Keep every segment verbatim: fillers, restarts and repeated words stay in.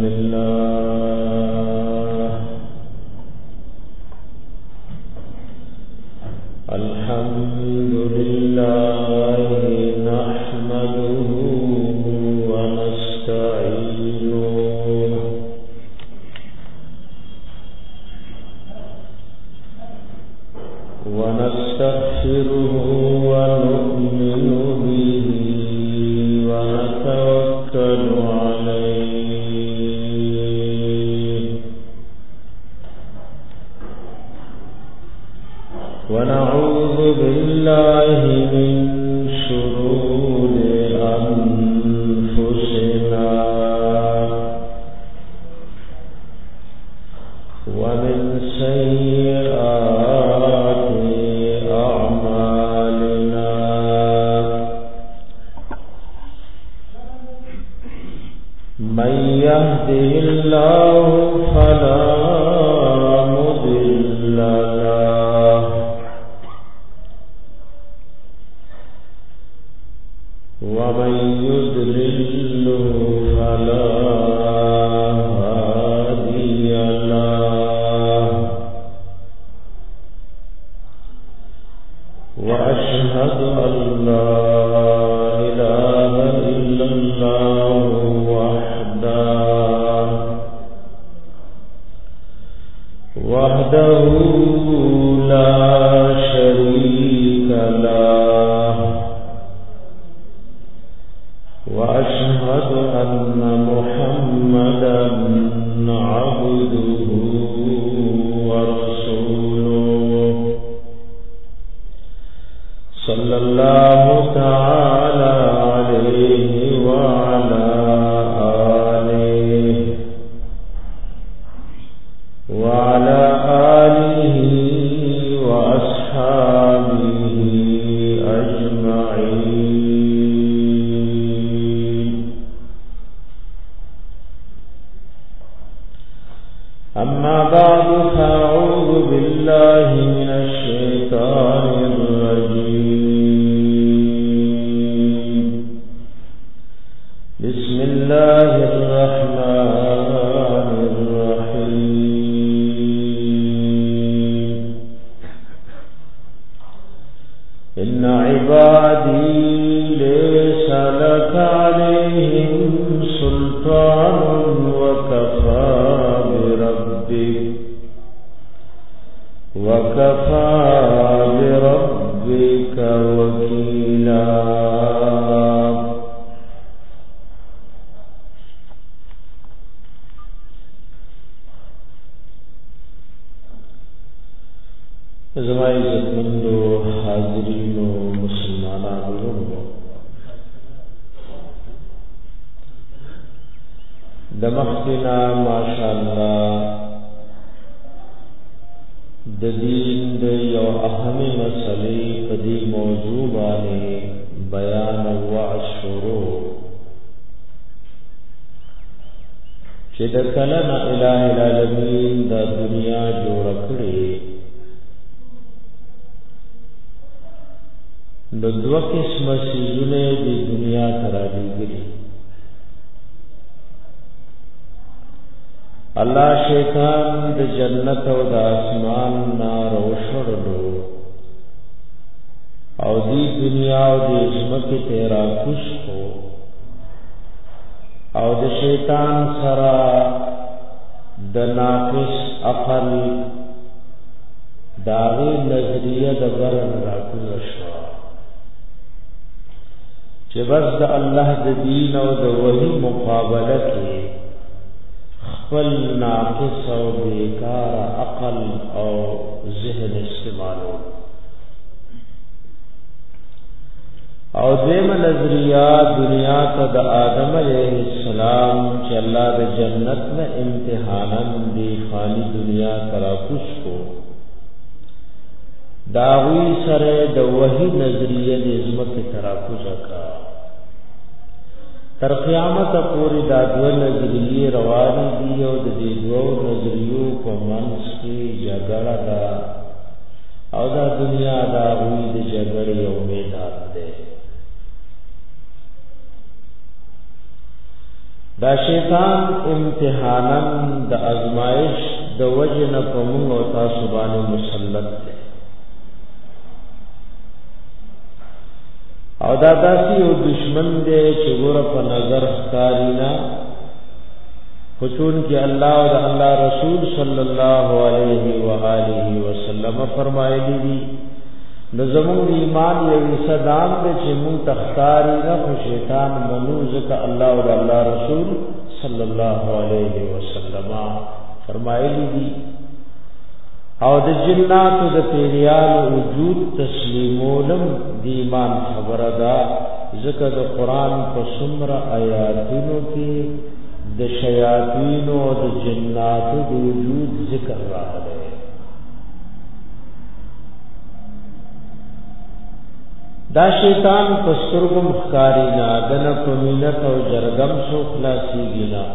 لله الحمد لله نحمده ونستعينه ونستغفره ونؤمن به ونتوكل عليه ونعوذ بالله من شرور أنفسنا ومن سيئات أعمالنا من يهده الله فلا مضل له ومن يضلل فلا هادي له وأشهد أن لا إله إلا الله وحده وحده لا شريك له وأشهد أن محمدا عبده ورسوله صلى الله تعالى عليه وعلى آله وعلى آله وأصحابه أجمعين. أما بعد فأعوذ بالله من الشيطان الرجيم. بسم الله الرحمن الرحيم. إن عبادي ليس لك عليهم سلطان وكفى بربك وكفى بربك وكيلا. زمائی عزتمندو حاضرینو مسلمانانو دمخنا ماشاءاللہ د دین د یو اهمه مسلې په دې موضوع باندې بیان او شروع چې د کلام الٰه العالمین د دنیا جوړ کړې د دوه قسمه سيزونه د دنیا ترابېږي. الله شیطان د جنت او د اسمان نار او شړلو او دی دنیا او د زمکه تیرا خوشو او د شیطان سره د ناقص عقل داوی نظریه د برن راکوز شو چې بس د الله د دین او د وحی مقابله کې خپل ناقص او بیکار عقل او ذهن استعمالو او دیم نظریه دنیا ته د آدم علیہ السلام چې الله د جنت نه امتحانن دی خالی دنیا کرا کوش کو داوی سره د وحی نظریه د عظمت تراکوز کا تر قیامت پورې دا دوه نظریې روان دي او د دې دوه نظریو په منځ کې جګړه ده او دا دنیا دا وی د جګړې یو میدان دی. دا شیطان امتحانن د ازمائش د وجه نه کوم او تاسو باندې مسلط دی او دا داسي یو دشمن دی چې ګور په نظر ښکارینا خصون کې الله او الله رسول صلی الله علیه و آله وسلم فرمایلی دي نظمون ایمان یو صدام دې چې مون تختاری نه خو شیطان منوز ته الله او الله رسول صلی الله علیه وسلم فرمایلی دي او د جنات او د پیریانو وجود تسلیمولم دی ایمان خبره ده ذکر د قران په څومره آیاتونو کې د شیاطین او د جنات د وجود ذکر راغلی دا شیطان پسترګو مخکاری نه دنه کومینت او جرګم سو خلاصيږي نه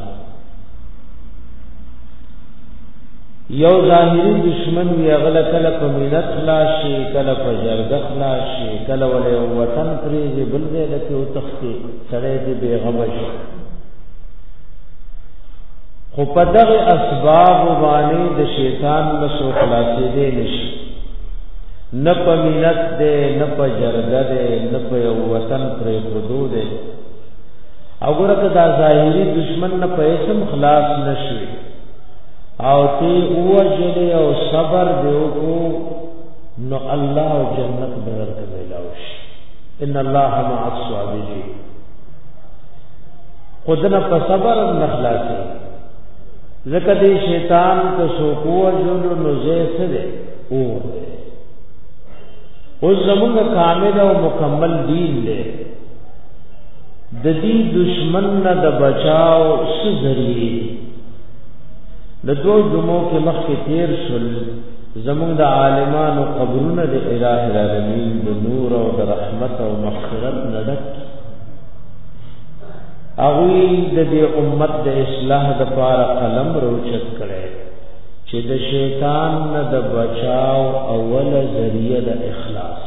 یو ظاهری دشمن وی اغله کله کومینت خلاص شي کله په جرګ خلاص شي کله ولې وطن پریږي بل دې لکه او تختی سره دې بیغمه شي خو په دغه اسباب باندې د شیطان مسو خلاصې دې نشي نه په مینت دې نه په جرګ دې نه په وطن پرې خودو دې وګوره دا ظاهری دشمن نه په اسم خلاص نشي او تی اوجل او صبر دیو کو نو الله جنت بدر ته ملاوش ان الله مع الصابرین خودنا په صبر نخلاصي زکه دی شیطان کو سو کو وجل نو زه سره او او زمونږ کامل او مکمل دین دی د دې دشمن نه د بچاو څه ذریعہ د دو جمعو کې مخکې تیر شول زمونږ د عالمانو قبرونه د الٰه العالمین د نور او د رحمت او مغفرت نډک هغوی د دې امت د اصلاح د پاره قلم روچت کړي چې د شیطان نه د بچاو اوله ذریعہ د اخلاص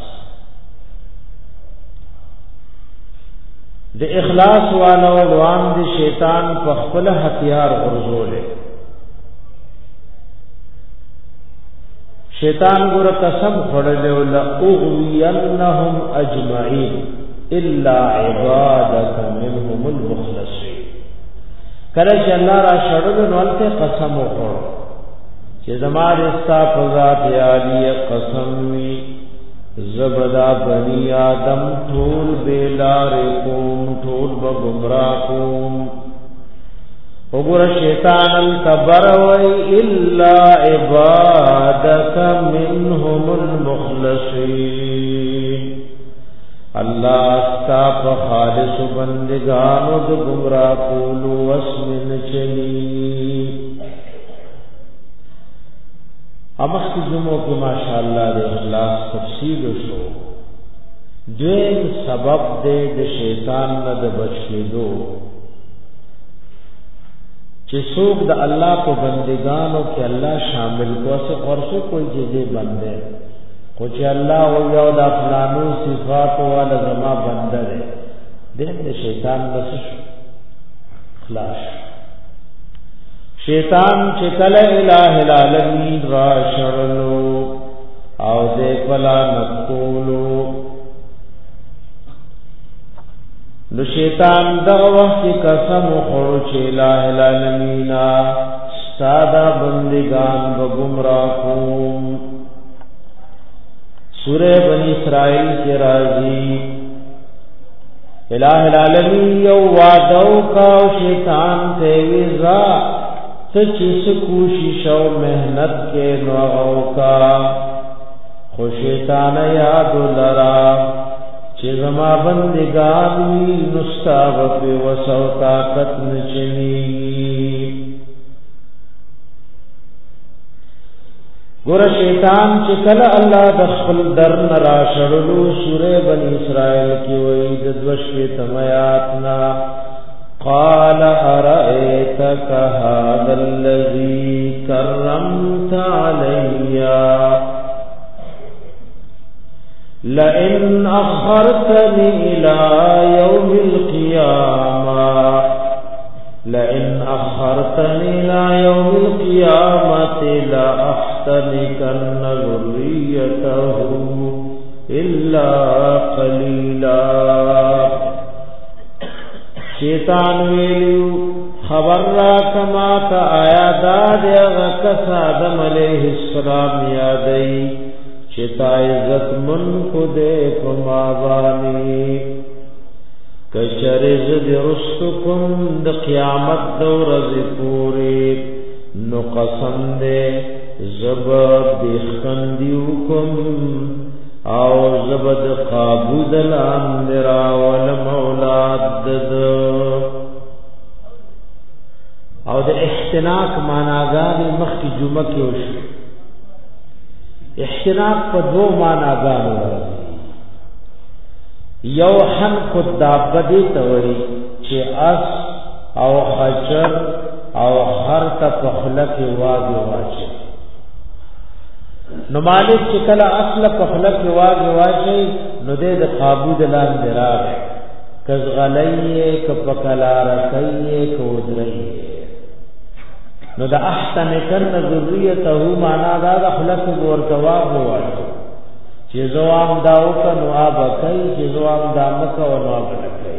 د اخلاص والو روان د شیطان په خپل هتیار ورزولې شیطان ګور قسم خړلې ولا اغوینهم اجمعین الا عبادك منهم المخلصين کله چې الله را شړل نو ته قسم وکړ چې زماره استا په ذات عالی قسم وی زبدا بنی آدم ټول بیلار قوم ټول به گمراه قوم وګوره شیطان الکبر وی الا عبادك منهم المخلصين الله استا په خالص بندگانو د گمراه کولو وسمن چلی امخ کی جمعو کی ماشاءاللہ د اخلاص تفصیل شو دویم سبب دے د شیطان نه د بچیدو چې څوک د الله په بندگانو کې الله شامل کوسه اور څو کوئی جزې بندے خو چې الله او یو د افلانو صفات والا زما بنده دی د شیطان بس خلاص شیطان چې کله الٰه العالمین را شړلو او دې پلا نقولو نو شیطان دغه وخت قسم خورو چې الٰه العالمین ساده بندگان به گمراه کوم سورہ بنی اسرائیل کے راضی الٰه العالمین یو وعدو کا شیطان تے وزا تچس کوشش و محنت کے نوعو کا خو شیطان یاد لرا چه زما بندگانی نستاب پی وسو طاقت نچنی ګور شیطان چې کله الله د خپل در نرا شړلو سورې بنی اسرائیل کې وایي د دوشې تمیاتنا قال ارأيتك هذا الذي كرمت علي لئن أخرتني إلى يوم القيامة لئن اخرتني الى يوم القيامه لا احتنكن ذريته الا قليلا. شیطان ویلو خبر را کما تا آیا داد اغکس آدم علیہ السلام یادئی چتا عزت من کو دے پمابانی کچرز دی رستکم د قیامت دورز پوری نو قسم دے زبب دیخندیوکم او زبد قابود الاندرا والمولاد دد او د احتناق معناګانې مخکې جمعه کې وشو. احتناق په دوه معناګانو راځي. یو حن کو دابدی ته وایي چې اس او خچر او هر ته په خلق واګي واچي. نو مالک چې کله اصل په خلق واګي واچي نو د قابو د لاندې راغی کز غلیه ک پکلا رکیه کو درې نو دا احسن کن ذریته معنا دا د خلق ورته واګي واچي چې زوام داو کنو اب کوي چې زوام دا مکه او نو کوي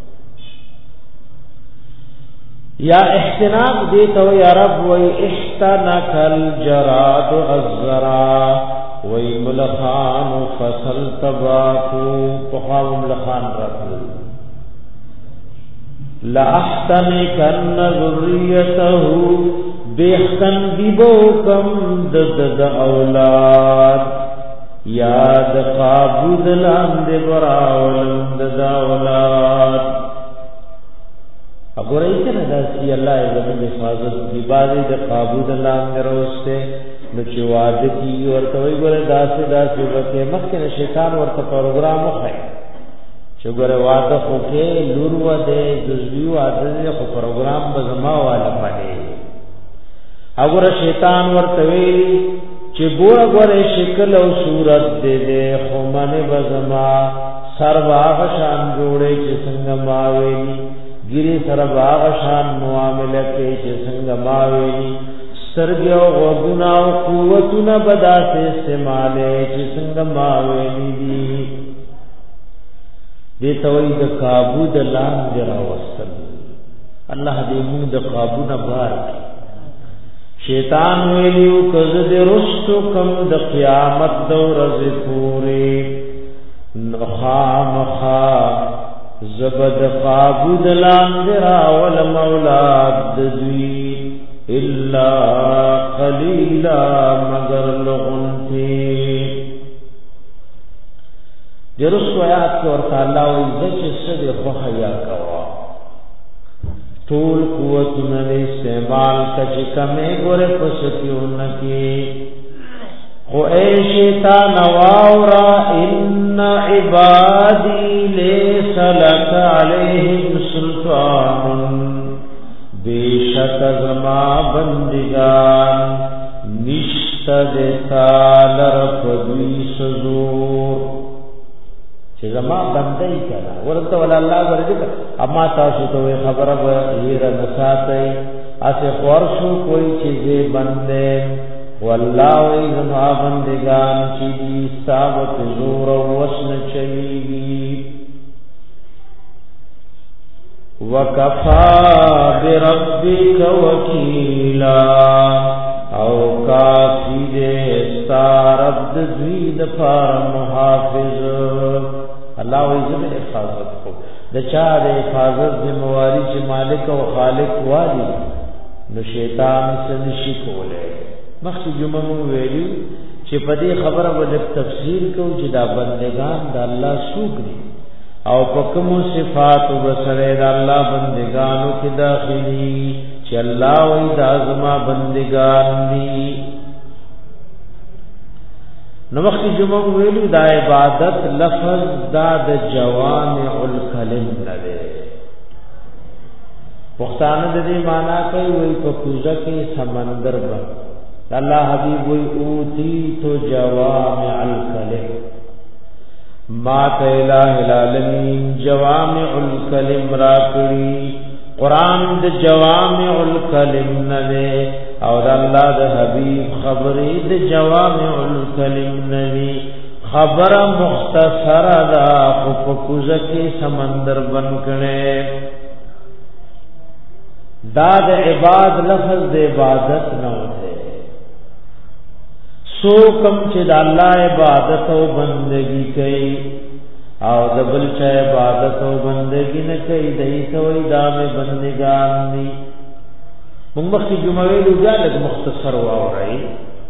یا احتناق دی تو یا رب وی احتنک الجراد الزرا وی ملخان فصل تباکو پخوام ملخان رکھو لا احتنکن ذریته بیختن بیبوکم دد اولاد یاد قابود لاند براولم دد اولاد ابو رئیس نے داسی اللہ زمین حفاظت دی بازی د قابود لاند روسته نو چې واده کی ورته وی ګره داسې داسې وکه مخکې شیطان ورته پروګرام وخی چې ګره واده خو کې لور و دې جزوی واده خو پروګرام به زما والا باندې اګوره شیطان ورته وی چې ګوره ګوره شکل او صورت دې دې خو منه بزما سر واغ شان جوړې چې څنګه ما ویلی ګری سره باغ شان معاملې کې چې څنګه ما ویلی سترګو غوګنا او قوتونه بداسه استعمالې چې څنګه ما ویلی دي دې توي د قابو د لام جرا وصل الله دې موږ د قابو نه بار شیطان ویلیو کز دې رستو کم د قیامت دورز پوری نخا مخا زبد قابود لاندرا والمولاد دوی الا قلیلا مگر لغنتی جرس ویات کے ورطا اللہ ویزت صد خوخیا کوا طول قوتنا نے استعمال کچکمے گورے پسکیونکی خو اے شیطان واورا ان عبادی لیس لک علیہم سلطان بیشک زما بندگان نشت دیتا لرفدوی سزور چه زما بندی کنا ورطا والا اللہ ورزکا اما تاسو توی خبر بغیر نساتی اسے خورشو کوئی چیزے بندے والله اذا بندگان چی دی ثابت زور و وسن چلیگی وکفا بربک وکیلا او کافی دے ستارب دوید پار محافظ اللہ اذا حفاظت کو دچا دے حفاظت دے مواری چی مالک و خالق والی نو شیطان سے نشی کولے مخکې جمعه مو ویلو چې په دې خبره ولې تفسیر کوو چې دا بندگان د الله څوک دي او په کوم صفات وبسره د الله بندگانو کې داخلي چې الله وې د ازما بندگان دي نو مخکې جمعه مو ویلو دا عبادت لفظ دا د جوامع الکلم نه دی پښتانه د دې معنا کوي وې په کوزه کې سمندر باندې اللہ حبیب وی اوتی تو جوامع الکلم ما تا الہ العالمین جوامع الکلم را کری قران د جوامع الکلم نه او د الله د حبیب خبرې د جوامع الکلم نه خبر مختصر دا خو په کوزه کې سمندر بن کړي دا د عبادت لفظ د عبادت نه وته سو کم چې د الله عبادت او بندگی کوي او د بل چا عبادت او بندگی نه کوي دای کوي دا مې بندگان دي موږ مخکې جمعه ویلو دا لږ مختصر واورئ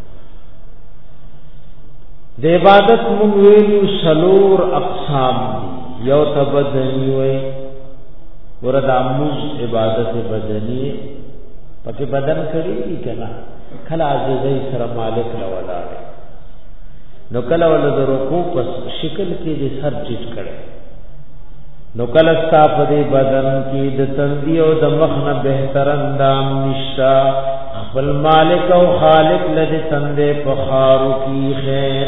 د عبادت موږ ویلو سلور اقسام دي یو تبدنی وي ورته اموز عبادت بدنی پکې بدن کړی کنا کله عزیزای سره مالک لولا نو کله ول د رکوع په شکل کې د سر چیت کړي نو کله صاف دی بدن کې د تندی او د مخ نه بهتر اندام نشتا خپل مالک او خالق لدی تندې په خارو کې خیر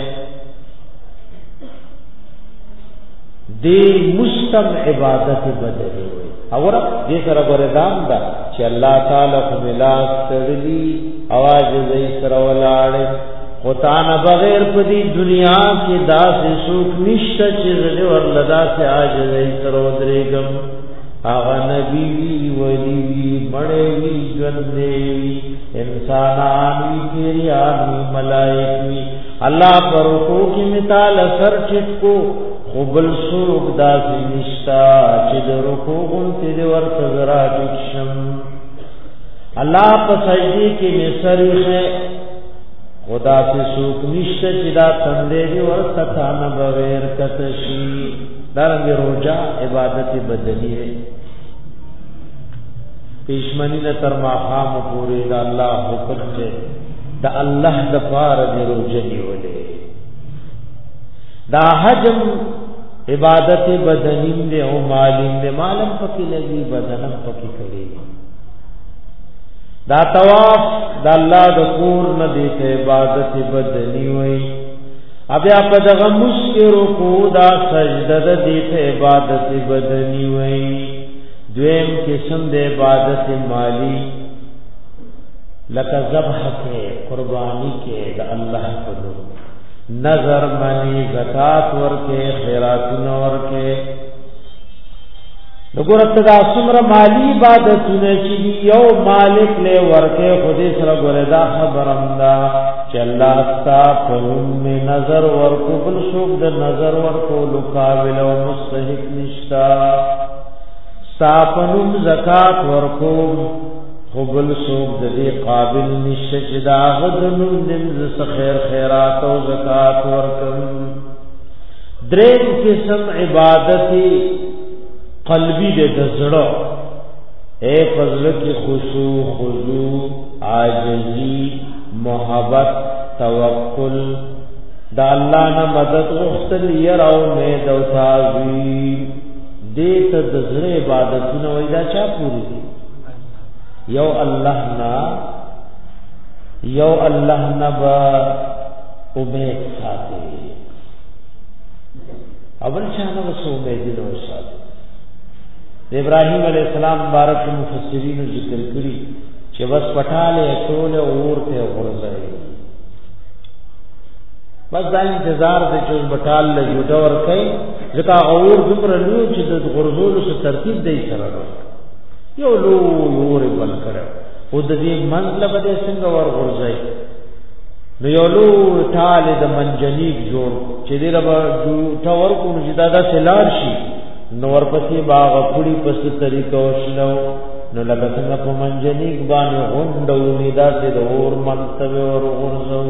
دی مستم عبادت بدنی وي اور دې سره ګردان دا چې الله تعالی په ملاس تړلی आवाज دې سره ولاړ خدانا بغیر په دې دنیا کې داسې سوق نشته چې دې ورلدا سے آج دې سره درېګم هغه نبی وی ولی وی مړې وی ژوندې وی انسانان وی پیریان وی ملائک وی الله پر کو کې مثال سر چټکو خپل سوق داسې نشتا چې د رکوع غونته دې ورته زرا دښم الله په سجدي کې نسریخه خدا سے سوق نشته چې دا تندې دې ورته تانه بغیر کتشي درنګ روزه عبادت بدنی ہے پیشمنی نه تر ماقام پورې دا الله حکم دې دا الله د پار دې روزه نیولې دا حجم عبادت بدنی دې او مالین دې مالم پکې لګي بدنم پکې کړي دا طواف دا الله د کور نه دې عبادت بدنی وای بیا په دغه مسکرو کو دا سجده د دې عبادت بدنی وای دویم قسم د عبادت مالی لکه ذبح کې قربانی کې د الله په نوم نظر منی زکات ورکه خیرات ورکه وګورئ دا څومره مالی عبادتونه چې یو مالک له ورکه خودي سره ګورئ دا خبرم دا چې الله تعالی په نوم نظر ورکو بل څوک د نظر ورکو لقابل او مستحق نشتا صافنوم زکات ورکو خپل څوک د دې قابل نشته چې دا غدنوم دې خیر خیرات او زکات ورکم درې قسم عبادتي قلبی دے دزڑا اے فضل کی خشوع خضوع عاجزی محبت توکل دا اللہ نا مدد غختل یراو مید و تعظیم دیتا دزر عبادتون ویدہ چا پوری دی یو اللہ نا یو اللہ نا با امید ساتے اول چانا بس امیدی نو ساتے ابراہیم علیہ السلام مبارک مفسرین ذکر کړي چې بس پټاله ټول اور ته ورځي بس دا انتظار د چې پټال له یوټ ور کوي ځکه اور دومره لوی چې د غرزولو سره ترتیب دی سره یو لو اور بل کړو او د دې مطلب دې څنګه ور ورځي نو یو لو ټال د منجنیک جوړ چې دې رب ټور کو چې دا د سلار شي نور پسې باغ پړي پس طریقو شنو نو لکه څنګه په منجنیک باندې غونډو ندا سي د اور منتو اور ورزو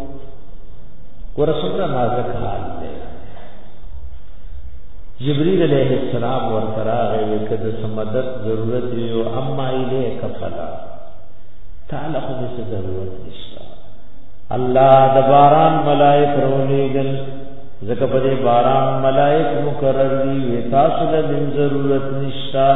ورسره نازک حال دی جبريل علیہ السلام ورتراغه وکړه سمدد ضرورت یو اما الیک فلا تعالی خو دې ضرورت نشته الله د باران ملائک رولېګل زکه په دې باران ملائک مقرر دي تاسو له ضرورت نشتا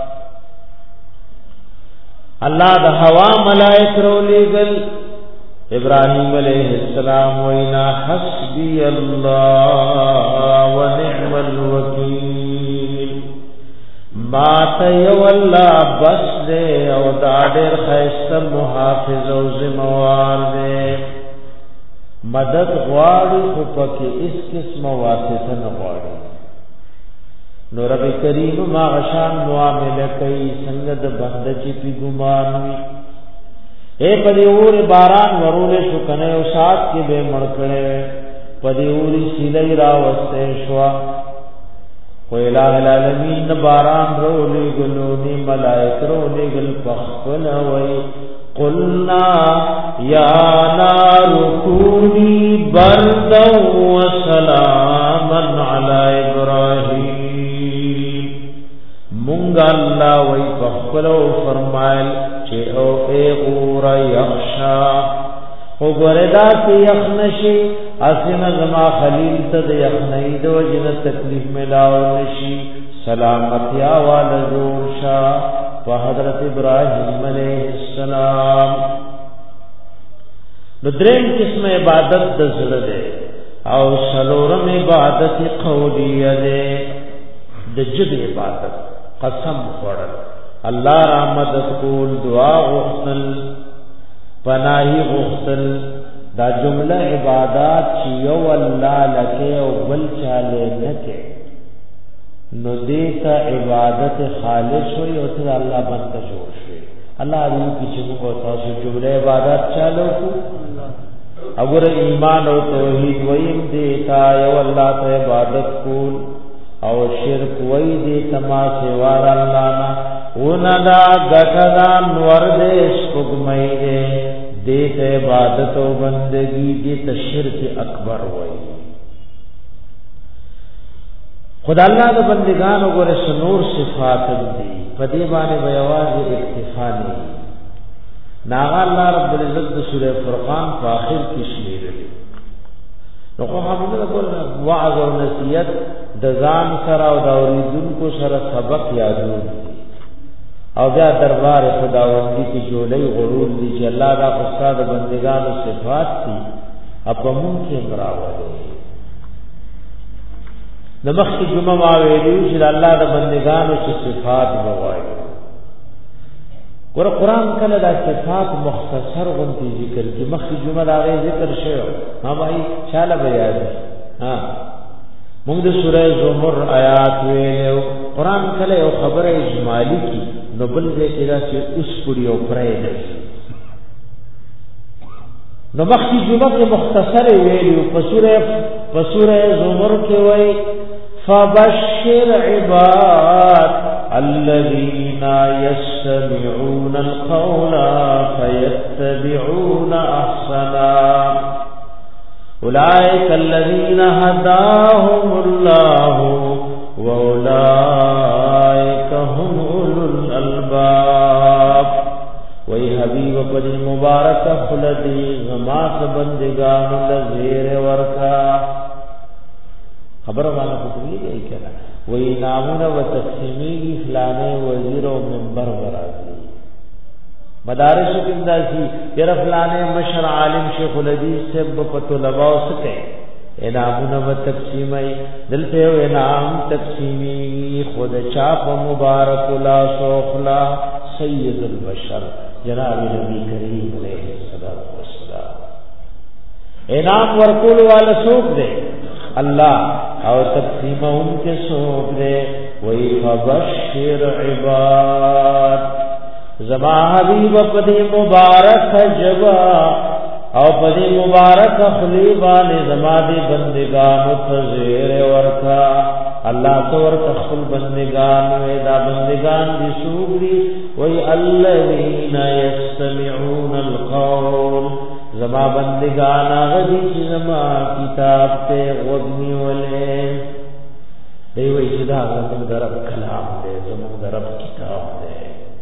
الله د هوا ملائک رولېګل ابراهيم عليه السلام وینا حسبي الله ونعم الوکیل ما ته یو الله بس دے او دا ډېر خیسته محافظ او ذمہوار دے مدد غواړي خو پکې اس قسم واسطه نه غواړي نو رب کریم ما غشان معامله کوي څنګه د بنده چې په ګمان وي اے پدې اور باران ورولې شو کنه او سات کې به مړ کړي پدې اوري سیلې را وسته شو و الہ العالمین باران رولې ګلونی ملائکه رولې گل پخپل وای قلنا یا نار کونی بردا وسلاما علی ابراهیم مونږ الله وای پخپل فرمایل چې او اے اور یخشا وګوردا چې یخنشي اسنه زما خلیل ته د یخنۍ د وجن تکلیف ملاو نشي سلامتیا وال جوشا په حضرت ابراهیم علیہ السلام د دریم قسم عبادت د زړه ده او سلورم عبادت قولیه ده د جبه عبادت قسم خوړل الله را مدد کول دعا غوښتل پناهی غوښتل دا جمله عبادت چې یو الله لکه او بل چاله نکه نو دیتا عبادت خالص ہوئی او ته الله بنده جوړ شي الله دې چې موږ تاسو جمله عبادت چالو کو اگر ایمان او توحید ویم دیتا یو الله ته عبادت کول او شرک وای دې تما سوا الله نه وندا غټدا نور دې سپګمې دې دې عبادت او بندگی دې شرک اکبر وای خدای الله د بندگانو ګره سنور صفات دي په دې باندې بیاواز اکتفا نه ناغ الله رب العزت د سوره فرقان په اخر کې شعر دی نو هم موږ وعظ او نصیحت د ځان سره او د اوریدونکو سره سبق یادو او بیا دربار خداوندی کې جوړې غرور دي چې الله دا استاد بندگانو صفات دي اپ موږ کې مراوله نمخ کی جمعه ما ویلو چې الله د بندگانو چې صفات وایي ګور قرآن کله دا صفات مختصر غونتی ذکر کی مخ کی جمعه دا غي ذکر شوی ها بھائی چاله بیان ها موږ د سوره زمر آیات ویلو قرآن کله یو خبره اجمالی کی نو بل دې کې دا چې اوس پوری او پرې نه نو مخ کی جمعه کې مختصر ویلو په سوره په سوره زمر کې وایي فبشر عباد الذين يستمعون القول فيتبعون احسنا اولئك الذين هداهم الله واولئك هم اولو الالباب وی حبیب پر مبارک خلدی غما بندگان لزیر ورکا خبر باندې کوي یې کړه وی نامونه و تقسیمی فلانه وزیر او منبر برازي مدارس کې انداسي ير فلانه مشر عالم شیخ الحدیث سب په طلباء سکے انعامونه و تقسیمای دلته و انعام تقسیمی خود چاپ مبارک لا سوخلا سید البشر جناب نبی کریم علیہ الصلوۃ والسلام انعام ورکول والا سوق دے اللہ او تقسیم ان کے سوق دے وی فبشر عباد زما حبیب پدی مبارک جبا او پدی مبارک خلیبان زما دی بندگان تزیر ورکا اللہ تو ورکا خل بندگان ویدا بندگان دی سوگری وی الذین یستمعون القول زما بندگان غدی چې زما کتاب ته غوږنی ولې دی وی چې دا زموږ د رب کلام دی زموږ د رب کتاب دی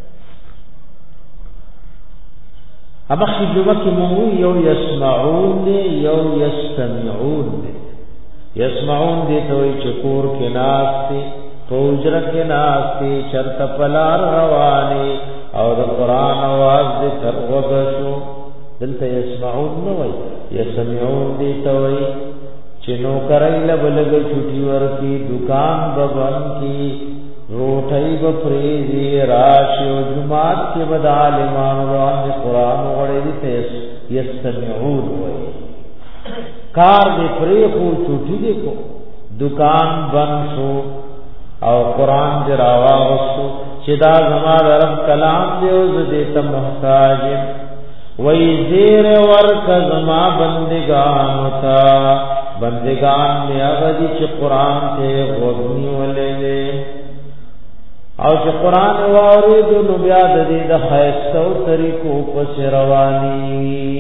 اما خې جمعه کې مو یو یسمعون دی یو یستمعون دی یسمعون دی ته وی چې کور کې ناس دی پوجر کې ناس دی چرته پلار رواني او د قران आवाज دې تر وګشو دلته یسمعون نو وای یسمعون دی ته وای چې نو کرای له بلګ چټي ورکی دکان ببن کی روټي به پریزي راشي او جمعات کې به د عالمانو باندې قران وړي ته یستمعون وي کار دې پری خو چوټي دې کو دکان بند شو او قران دې راوغسو چې دا زما رب کلام دې او دې ته محتاج وي زیر ورک زما بندگان تا بندگان مې هغه دي چې قران ته غوږنی ولې او چې قران واورید نو بیا د دې د خیستو طریقو په رواني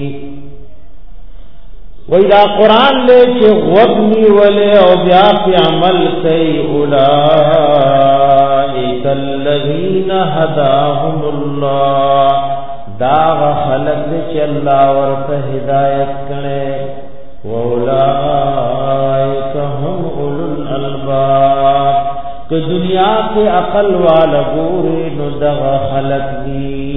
وای دا قران له چې غوږنی ولې او بیا په عمل کوي اولئک الذین هداهم الله دا خلق چې الله ورته هدایت کړي واولئک هم اولو الالباب کہ دنیا کے عقل والا گورے نو دغه خلق دی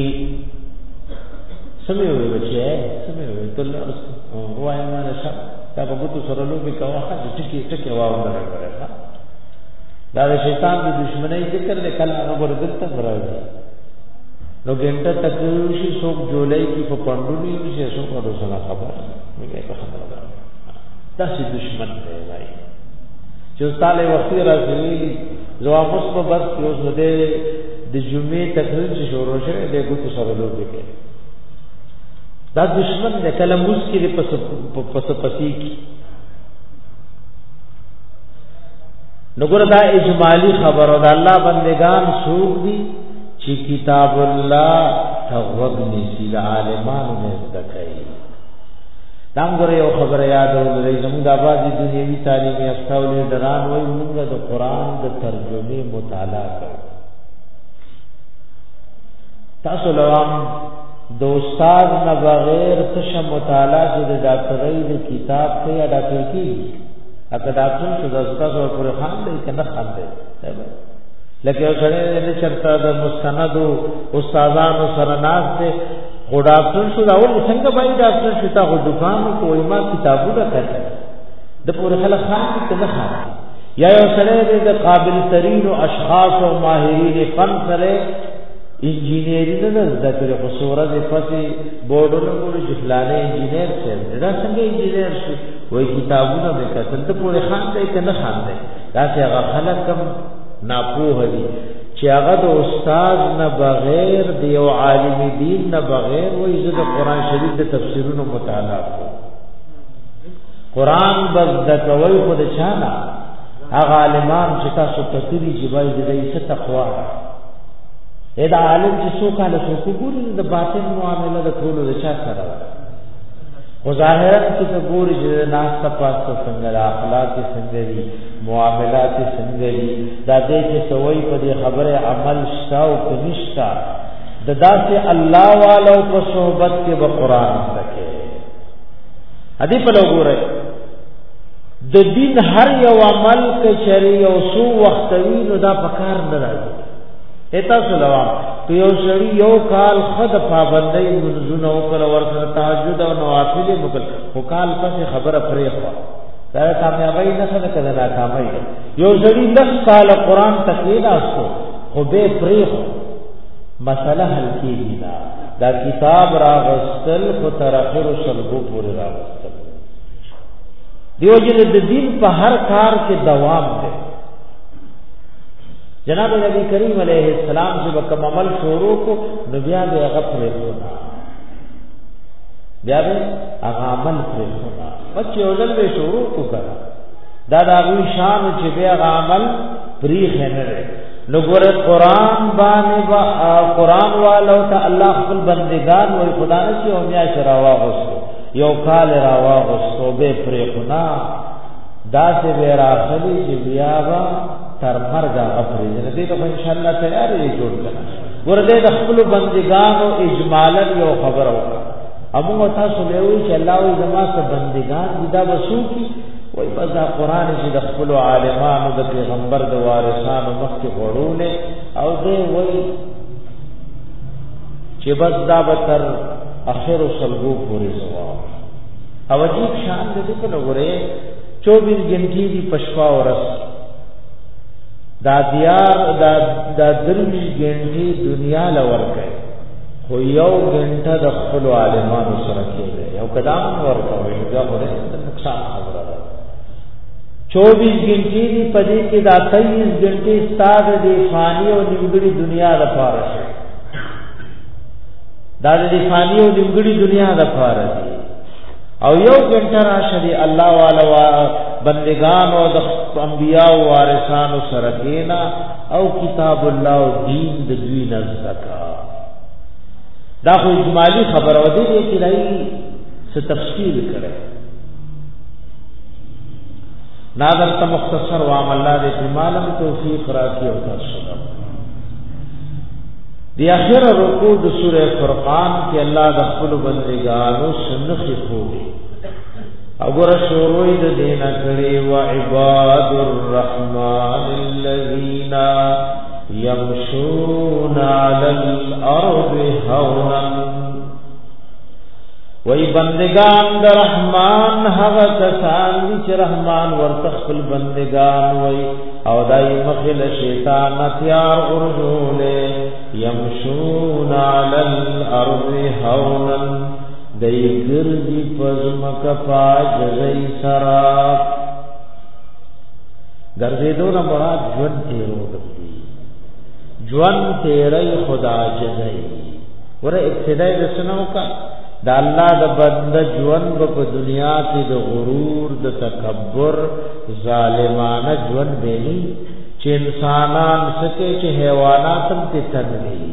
سمې وي بچي سمې وي ته الله وای ما نشه دا په بوتو سره لوبي کاوه چې ټکی ټکی واو نه راغلی دا د شیطان د دشمنی ذکر له کله هغه ورته راځي نو ګنټه تکوشي څوک جولای کی په پندونی شي څوک ورو سره خبر مې په خبره ده دا چې دشمن دی وای چې استاله وختي راځي زوام اوس په بس کې اوس نه د جمعې تقریر چې شروع شوه د ګوتو سره لوبي کې دا دشمن د کلموس کې پس پس پسی کی نګور دا اجمالی خبر او د الله بندگان سوق دي چې کتاب الله توغني سي عالمانو نه ذکرای دا موږ یو خبره یاد ولرئ زموږ د آبادی دنیوي تعلیمي استاولې دران وای موږ د قران د ترجمه مطالعه کوو تاسو لوام د استاد نه بغیر څه مطالعه چې د ډاکټرۍ د کتاب ته یا ډاکټر کی اګه ډاکټر شو د استاد پر خان دی کنه خان دی لکه سره د چرته د مستند استادانو سره ناز ته خو ډاکټر شو دا ول څنګه بای ډاکټر شو تا خو دکان کو ما کتابونه کړل د پوره خلک خان ته نه خان یا یو سره د قابل ترین اشخاص او ماهرین فن سره انجینری نه ذکر خو سوره د پسې بورډونو کو جفلانه انجینر څه دا څنګه انجینر شو وای کتابونه به کتل ته پوره خان ته نه خان دی دا چې هغه خلک کم ناپوه دي چې هغه د استاد نه بغیر د یو عالم دین نه بغیر وایي چې د قران شریف د تفسیرونو مطالعه کوي قران بس د کوي خو د چانه هغه عالمان چې تاسو تکري چې وایي د دې تقوا دا عالم چې څوک له څوک ګوري د باطن معاملې د ټولو د چا سره او ظاهرت کې ته ګوري چې ناس تاسو څنګه اخلاق څنګه دي معاملات څنګه دي دا دې چې سوي په دې خبره عمل شاو کې نشتا د داسې الله والو په صحبت کې به قران تکي ادي په لګوره د دین هر یو عمل کې شری او سو وخت وینو دا پکار نه راځي اته سلام تو یو شری یو کال خد پابندۍ منځونه او کله ورته تهجد او نوافل مکل خو کال پس خبره پرې خو دا کامیابی نه څه کړه ناکامي یو شری لږ کال قران تکلیف اسو خو به پرې خو مسله حل کیږي دا دا کتاب راغستل خو تر اخر شلګو پورې راغستل دیو جن د دین په هر کار کې دوام دی جناب نبی کریم علیہ السلام چې وکم عمل شروع کو نو بیا به هغه پرې ونا بیا به هغه عمل پرې ونا بچ یو ځل به شروع کو کړه دا د هغه شان چې بیا هغه عمل پرې خنره نو ګور قرآن باندې با قرآن والو ته الله خپل بندگان او خدا نه چې او میا شراوا غوستو یو کال راوا غوستو به پرې ونا دا سه به راخلی چې بیا با تر مرګ افریج نه دي ته ان شاء الله تیار یې جوړ کړه ورته د خپل بندګانو اجمالا یو خبر وکړه ابو تاسو له وی چې الله او زما سره بندګان دا وسو کی وای په دا قران چې د خپل عالمانو د پیغمبر د وارثانو مخ کې وړول او دې وای چې بس دا به تر اخر سلګو پورې سوا او عجیب شان دې په لګره چوبیس غنټې دی پښوا ورس دا دیار دا دا درویش ګنټي دنیا لور کوي خو یو ګنټه د خپل عالمانو سره کېږي یو قدم ورکوي دا غوړي نقصان خبره ده چوبیس ګنټې دی پدې کې دا تیئیس ګنټې ستاد دی فانی او نیمګړي دنیا د پاره شي دا د فانی او نیمګړي دنیا د پاره دی او یو ګنټه راشي الله والا وا بندگان او د انبیاء او وارثانو سره کېنا او کتاب الله او دین د دوی نزدکا دا خو اجمالی خبر او دې کې لای څه تفصیل کړي نادر ته مختصر وام الله دې په مالم توفیق راکړي او تاسو دی اخر رکوع د سوره فرقان کې الله د خپل بندګانو سنخي خوږي او ګور شروع د دینه کړي و عباد الرحمن الذين يمشون على الارض هونا وای بندگان د رحمان هغه کسان چې رحمان ورته خپل بندگان وای او دای مخل شیطان تیار ورجولې یمشون علی الارض هونا دای ګرځي پزمک پاج زئی سرا ګرځېدو نه مراد ژوند تیرو دی ژوند تیرې خدا جزای ور ابتدای د سنو کا دا الله د بند ژوند په دنیا کې د غرور د تکبر ظالمانه ژوند دی چې انسانان سکه چې حیوانات هم ته تنوي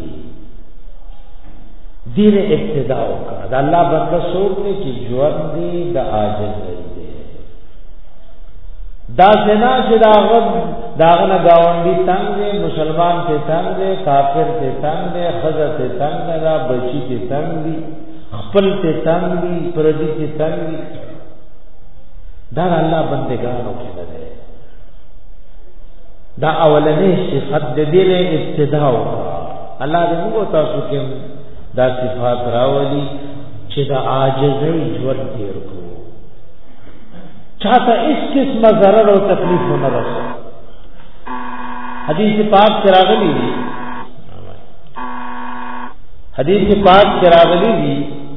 دین ابتدا وکړه دا الله بند سوچ نه چې ژوند دی د عاجز دی دا سنا چې دا غد داغه نه گاونډي تنگ دی مسلمان ته تنگ دی کافر ته تنگ دی خزه ته تنگ دی بچی ته تنگ دی خپل ته تنگ دی پردي ته تنگ دی دا الله بندگانو کې ده دا اولنې صفات د دې له ابتدا الله دې موږ تاسو کې دا صفات راولي چې دا عاجزۍ ژوند تیر کو چاته اس قسم ضرر او تکلیف نه رسي حدیث پاک کې راغلي دي حدیث پاک کې راغلي دي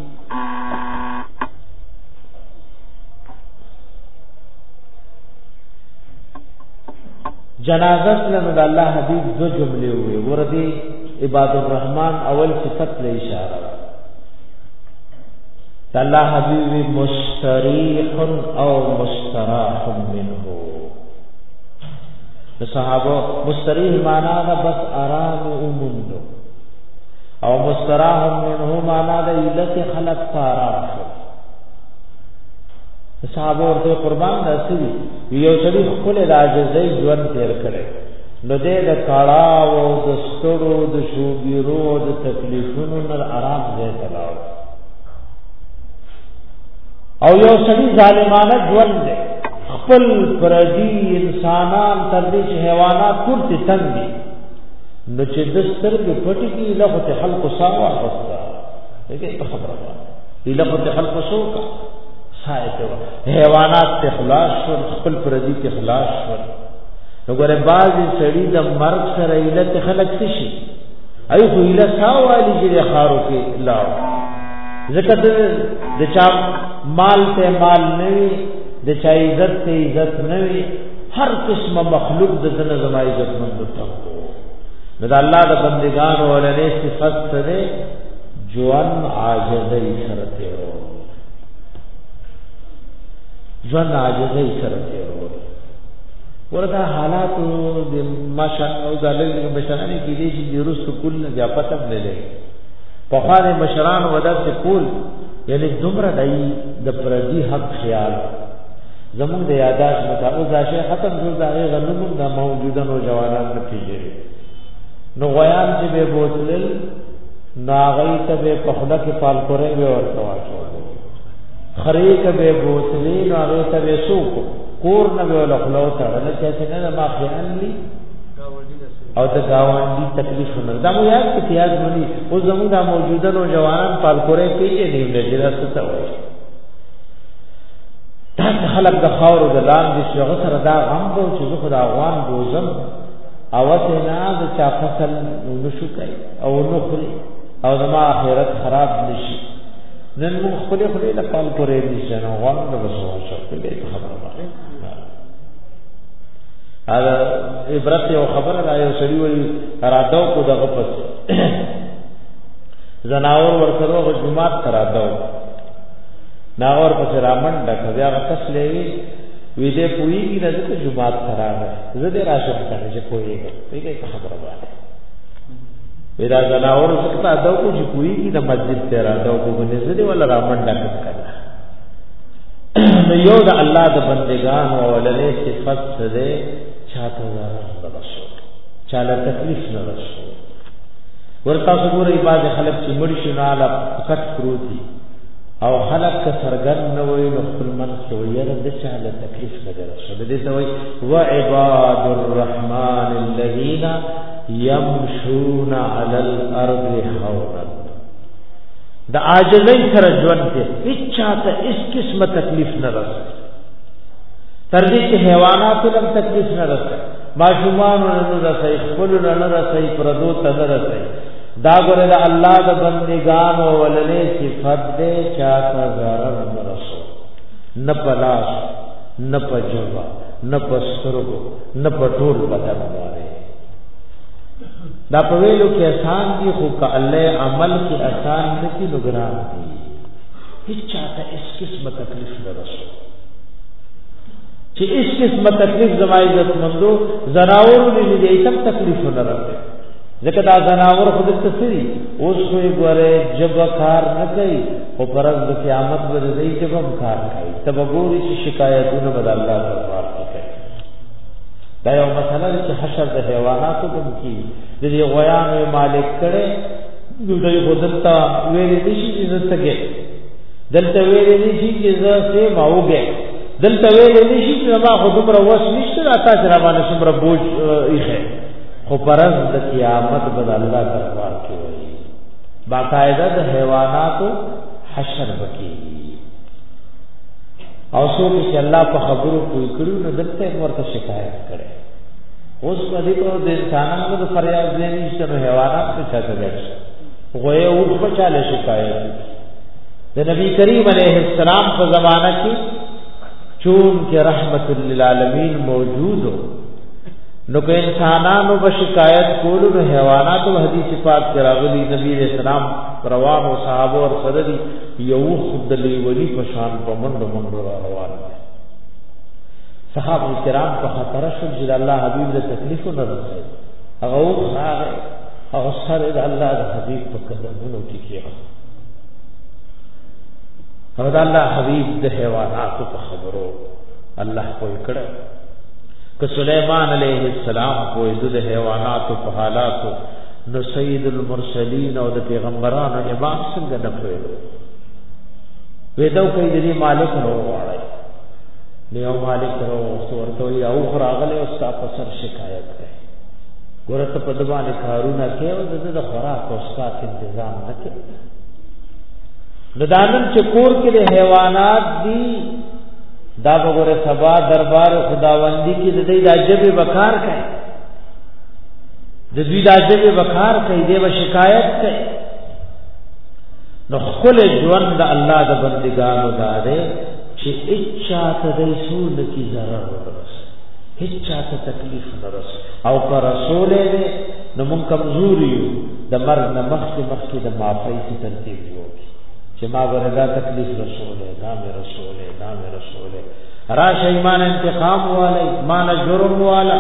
جنازت لنو د الله حبیب دو جملے ہوئے وردی عباد الرحمن اول صفت له اشاره د الله حبیب مستریح او مستراح منه د صحابه مستریح معنا دا بس آرام اومند او مستراح منه معنا دا علت خلق آرام صحابه ورته قربان داسي یو سړي خپل راځي ژوند تیر کړي نو دې د کاړه او د ستړو د شوګیرو د تکلیفونو نه آرام دې تلاو او یو سړي ظالمانه ژوند دی خپل پردي انسانان تر دې حیوانات پورته تنګ دي نو چې د سترګې پټي کې لغت خلق ساوا وستا دغه خبره ده لغت خلق سوکا سایته حیوانات ته خلاص شو خپل پردي ته خلاص شو نو ګره بعضی سړي د مرګ سره علت خلق شي ایو خو اله ساوالی چې خارو کې لاو ذکر د چا مال ته مال نه د چا عزت ته عزت نه هر قسمه مخلوق د زنه زما عزت مند ته نو د الله د بندگانو ولنه صفات سره جوان عاجزۍ سره ته ژوند عاجزۍ سره تیرو ورته حالات د ماشان او دلل مشران کې دي چې رست کول نه بیا پته نه لګي په خاله مشران ودا چې کول یعنی دومره دای د پردي حق خیال زموږ د یاداش مطابق ځاشه ختم شو دا غنمون د موجوده نو جوانان نه کیږي نو غیان چې به بوتل ناغی ته په خله کې پال کورې به ورته واچو خریک به بوتلین او هغه ته سوق کور نه ویل خلو ته نه چې نه ما خیال لی او د گاونډي تکلیف نه دا مو یاد کې تیاز مني او زموږ د موجوده نو جوانان پال کورې کې نه دی نه څه وایي دا خلک د خاور د لاندې شغه سره دا غم کو چې خدا افغان بوزم اوته نه د چا فصل نشو کوي او نو خوري او د ما آخرت خراب نشي نن موږ خپل خپل له پال پورې نشي نو غواړم د وسو شو په دې خبره باندې دا عبرت یو خبره دا یو سړي وي راتاو کو دغه پس زناور ورکرو غ جمعات تراتاو ناور پس رامن ډک بیا غتس لوي وی دې پوي کی راځه جمعات تراغه زه دې راشه کړه چې پويږي دې خبره وایي ودا زناور څخه دا کو چې پوي کی د مسجد ته راتاو کو نه دې ولا رامن ډک کړه نو یو د الله د بندگان او ولله صفات ده چاته ضرر رسو چاله تکلیف نه رسو ورته وګورئ بعض خلک چې مړ شي نه لا فقط پروتي او خلق کا سرګن نه وي نو خپل من سویره د چاله تکلیف نه رسو دې ته وي وعباد الرحمن الذين يمشون على الارض هونا د عاجزۍ سره ژوند کې هیڅ چاته هیڅ قسمه تکلیف نه رسي تر دې چې حیوانات هم تکلیف نه رسي ماشومان نه رسي خپل نه رسي پردو ته نه رسي دا ګره د الله د بندگان او ولله صفات دې چاته zarar نه رسو نه پلاس نه پجوا نه پسترګو نه پټول بدن واره دا په ویلو کې آسان دي خو که الله عمل کې آسان نشي لګران دي هیڅ چاته اس قسمه تکلیف نه رسو چې اس قسمه تکلیف زما عزت مندو زناور دې دې تم تکلیف نه راځي ځکه دا زناور خود تسری اوس کوئی ګوره جب کار نه کوي او پرز د قیامت باندې دې جب کار کوي تب ګوري چې شکایتونه بد الله دربار کې کوي دا یو مسله چې حشر د حیواناتو کوم کی د دې غیان مالک کړي دوی خودتا ویلې نشي عزت کې دلته ویلې نشي چې زه سه ماوګه دلته ویلې نشي چې ما خود پر وس نشته راته چې را باندې څومره بوج ایخه خو پرز د قیامت بد الله دربار کې وایي باقاعده د حیواناتو حشر وکي او څوک چې الله په خبرو کوي کړو نو دلته ورته شکایت کړي اوس په دې په د انسانانو د فریاد نه نشته نو حیوانات څه چاته ګرځي غوې او په چاله شکایت د نبی کریم علیه السلام په زمانہ کې چون کې رحمت للعالمین موجود ہو نو که انسانانو به شکایت کولو نو حیواناتو حدیث پاک کې راغلی نبی رسول الله روان او صحابه ور سره دي یو خود لی ولی پشان په منډه منډه روان دي صحابه کرام په خطر شو چې الله حبیب له تکلیف نه رسي هغه هغه هغه سره د الله د حبیب په قدمونو کې کېږي او د الله حبیب د حیواناتو په خبرو الله کوئی کړه کہ سلیمان علیہ السلام کو د حیواناتو په حالاتو نو سید المرسلین او د پیغمبرانو امام څنګه نه پوهیږي وېدو کوي د مالک نو وایي نیو مالک نو ورته یو او راغله او تاسو سر شکایت کوي ګورته په دبانې کارونه کوي او د خوراک او اسکات تنظیم نه کوي ندانن چې کور کې د حیوانات دي دا وګوره سبا دربار خداوندی کې د دې راجبه وقار کوي د دې راجبه وقار کوي دیو شکایت کوي نو خپل ژوند د الله د بندګانو داده چې اچا ته د رسول کی zarar ورس هیڅ چاته تکلیف نه رس او پر رسول دې نو موږ کمزوري یو د مرګ نه مخکې مخکې د معافی کی ترتیب یو چې ما وردا تکلیف رسول دا مې رسول دا مې رسول راش ایمان انتقام والا مان جرم والا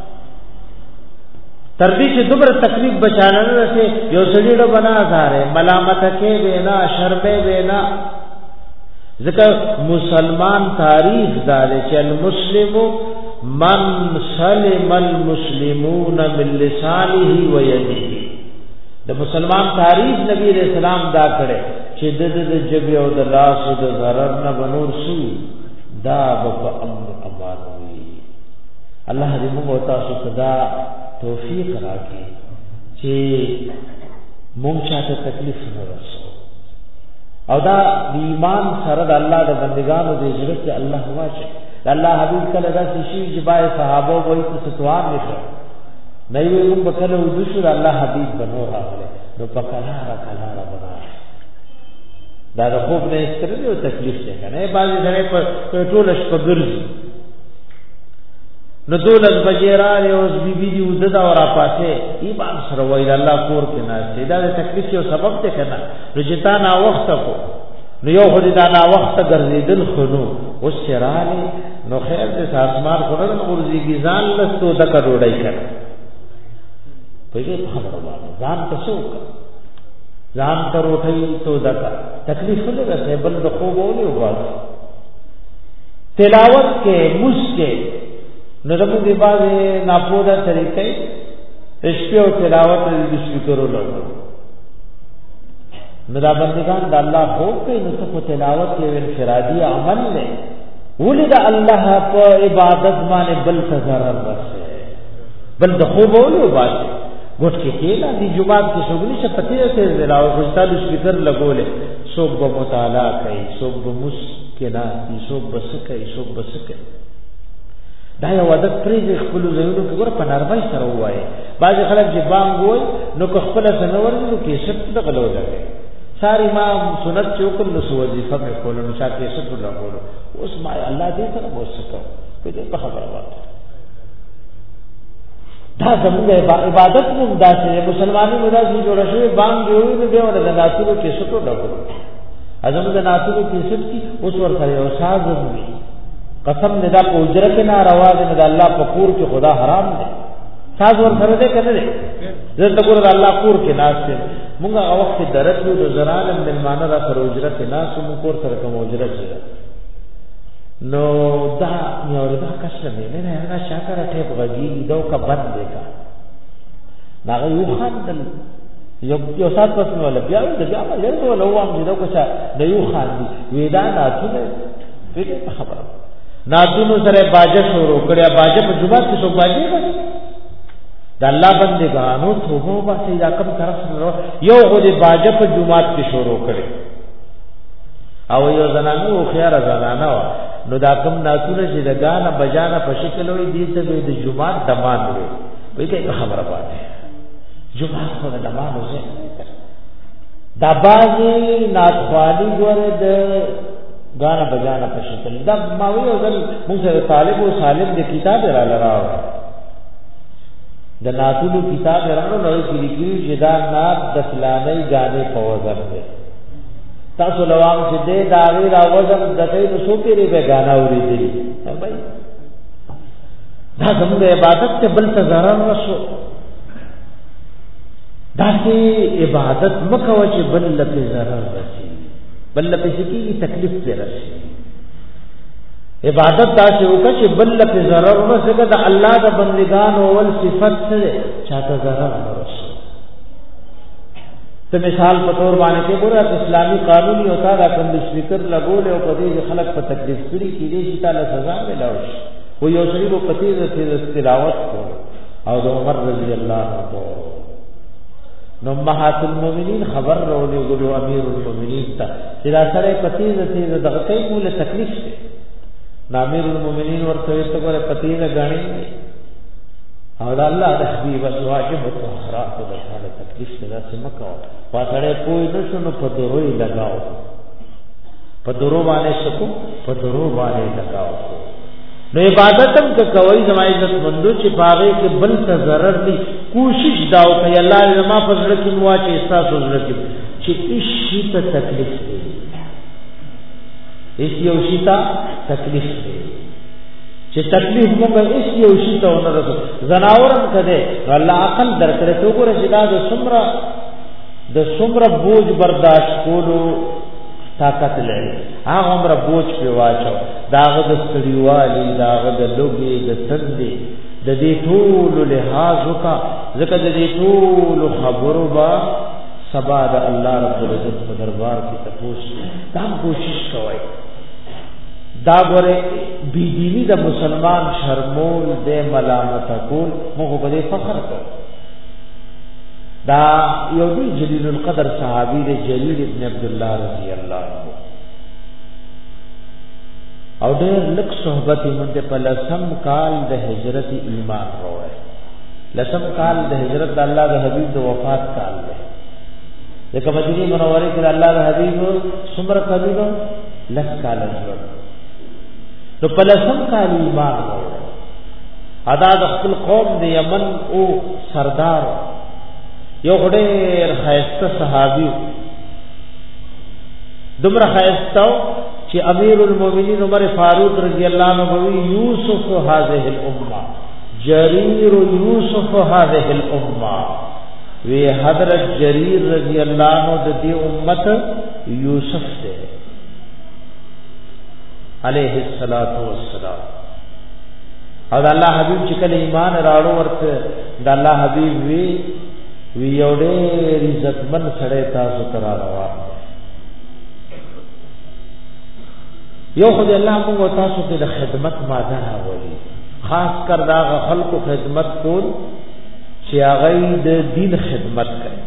تر دې چې دوبره تکلیف بچانا نه رسي یو سړي له بنا زاره ملامت کې وینا شرمې وینا ذکر مسلمان تاریخ دار چې المسلم من سلم المسلمون من لسانه ويده د مسلمان تاریخ نبی رسول الله دا کړي چې د د جبه او د لاس او د ضرر نه بنور شو دا په امن امان وي الله دې موږ تاسو صدا توفیق راکړي چې موږ چاته تکلیف نه رسو او دا د ایمان سره د الله د بندگانو د ضرورت الله واچي الله حبیب کله دا شي چې بای صحابه وایي چې ستوار نشه نه وي هم بکله ودشو الله حبيب بنو راغله نو پکلاره کلاره بنا دا د خوب نه استره او تکلیف څنګه نه باندې سره په ټول شپه ګرځي نو دولت بجیرال اوس بی بی دی ودد اور اپاسه ایمان سره وای الله کور کې نه دا د تکلیف یو سبب ته کنه رجتا نا وخت کو نو یو خو دا نا وخت ګرځیدل خنو اوس چراله نو خیر دې اسمان خورل ورځي کی ځان لستو د کډوړای کړ په دې خبره وایي ځان تاسو ځان تر وټي تو دکا تکلیف نه رسې بل د خوب ولې وغواړي تلاوت کې مسکه نرمو دی باندې ناپودا طریقې شپه او تلاوت د ذکر ولرو ندا بندگان د الله خوب په نو په تلاوت کې انفرادي عمل نه ولید الله په عبادت باندې بل ضرر ورسه بل د خوب ولې وایي ګوت کې کېلا دی جمعات کې شغلې شپته ته زراو خوشاله سپیکر لګولې صوب به مطالعه کوي صوب به مسکنا صوب بس کوي صوب بس کوي دا یو عادت پرې خپل زینو کې ور په نرمۍ سره وایي بعض خلک چې بانګ وای نو خپل سنور نو کې شپ د غلو لګي ساری ما سنت چوکل نو وظیفه په کولو نو شاته شپ لګولو اوس ما الله دې سره وسکو په دې په خبره وایي دا زموږ عبادت مو داسې مسلمانانو داسې جوړ شوی بانګ جوړ نه دی ولر د ناتلو کې شپو لګولو ازم د ناتلو کې شپ کی اوس ور سره او ساز وي قسم نه دا په اجرت نه روا ده د الله په کور کې خدا حرام ده ساز ور سره ده کنه ده زه ګور د الله کور کې ناس ته موږ او وخت درته د زران من معنا را پر اجرت ناس مو کور سره کوم اجرت ده نو دا یو دا کښه نه نه هغه شاکر ته بغي دو کا بند ده کا دا یو خاندل یو یو سات پس نو له بیا د بیا له نو له وام دې کو څه د یو خاندي وېدا ناتو دې خبره ناتونو سره باجه شروع کړیا باجه په جمعه کې څو باجه وایي د الله بندګانو توبه واسي دا کوم طرف سره یو غو دې باجه په جمعه کې شروع کړي او یو زنانه او خيار زنانه نو دا کوم ناتونه چې د غانا بجانا په شکل وي دې ته د جمعه دمان وي وې ته خبره پاتې جمعه خو د دمان وځي دا باجه ناتخوالي ګوره د غانا بجانا په شکل دا ما وی او ځل موږ سره طالب او سالم د کتاب را لراو د ناتلو کتاب راغلو نو کې لیکلي چې دا نات د فلاني غانې په وزن دی تاسو لوام چې دې دا غیر وزن د دې نو سو پیری به غانا اورېدلی بھائی دا زموږ عبادت ته بل څه ضرر وشو دا چې عبادت مکو چې بل له ضرر رسي بل په سکی تکلیف پر راشي عبادت دا چې وکړي چې بل په ضرر نه څنګه د الله د بندگان اول صفت سره چاته ضرر نه راشي ته مثال په تور باندې کې ګوره اسلامي قانون یو تا دا کوم سپیکر لګول او په دې خلک په تکلیف کړي کې دې چې تعالی سزا ملوي و یو شری په پتی د تلاوت او د عمر رضی الله عنه نو امهات المؤمنین خبر راولې ګلو امیر المؤمنین ته چې دا سره پتی دې دغه کوي مولا تکلیف شي امیر المؤمنین ورته ته ګوره پتی نه غاڼي او دا الله د حبیب واجب الطهارات د حاله تکلیف څخه سمکو پاتړې کوی د شنو په دروي لگاو په درو باندې شکو په درو باندې لگاو نو عبادت هم کوي زما عزت مندو چې باغې کې بل څه ضرر دي کوشش داو ته الله زما په زړه کې موا چې احساس زړه کې چې هیڅ ته تکلیف دی هیڅ یو شي ته تکلیف دی چې تکلیف موږ هیڅ یو شي ته ونه رسو زناورم کده الله عقل درکړي ته ګوره چې دا د سمره د سمره بوج برداشت کولو طاقت لري هغه عمر بوج په واچو داغه د ستړیوالي داغه د لوګي د تندې د دې ټول لحاظ وکا ځکه د دې ټول خبرو با سبا د الله رب العزت په دربار کې تاسو دا کوشش کوئ دا غره بی دینی د مسلمان شرمول د ملامت کول موږ په دې فخر کوو دا یو دی جلیل القدر صحابی د جلیل ابن عبد الله رضی الله عنه او ډېر لک صحبت مونږ په لسم کال د هجرت ایمان وروړي لسم کال د هجرت د الله د حبیب د وفات کال دی لکه مدینه منوره کې د الله د حبیب څومره کالو لس کال ژوند نو په لسم کال ایمان وروړ ادا د خپل قوم د یمن او سردار یو ډېر خیسته صحابي دمر خیستو چې امیر المؤمنین عمر فاروق رضی الله عنه وی یوسف هذه الامه جریر یوسف هذه الامه وی حضرت جریر رضی الله عنه د دې امت یوسف سے علیہ الصلوۃ والسلام او د الله حبیب چې کله ایمان راړو ورته د الله حبیب وی وی یو ډېر عزتمن سره تاسو ترا روان یو خدای الله موږ تاسو ته د خدمت ماده راوړي خاص کر دا خلکو خدمت کول چې هغه د دین خدمت کوي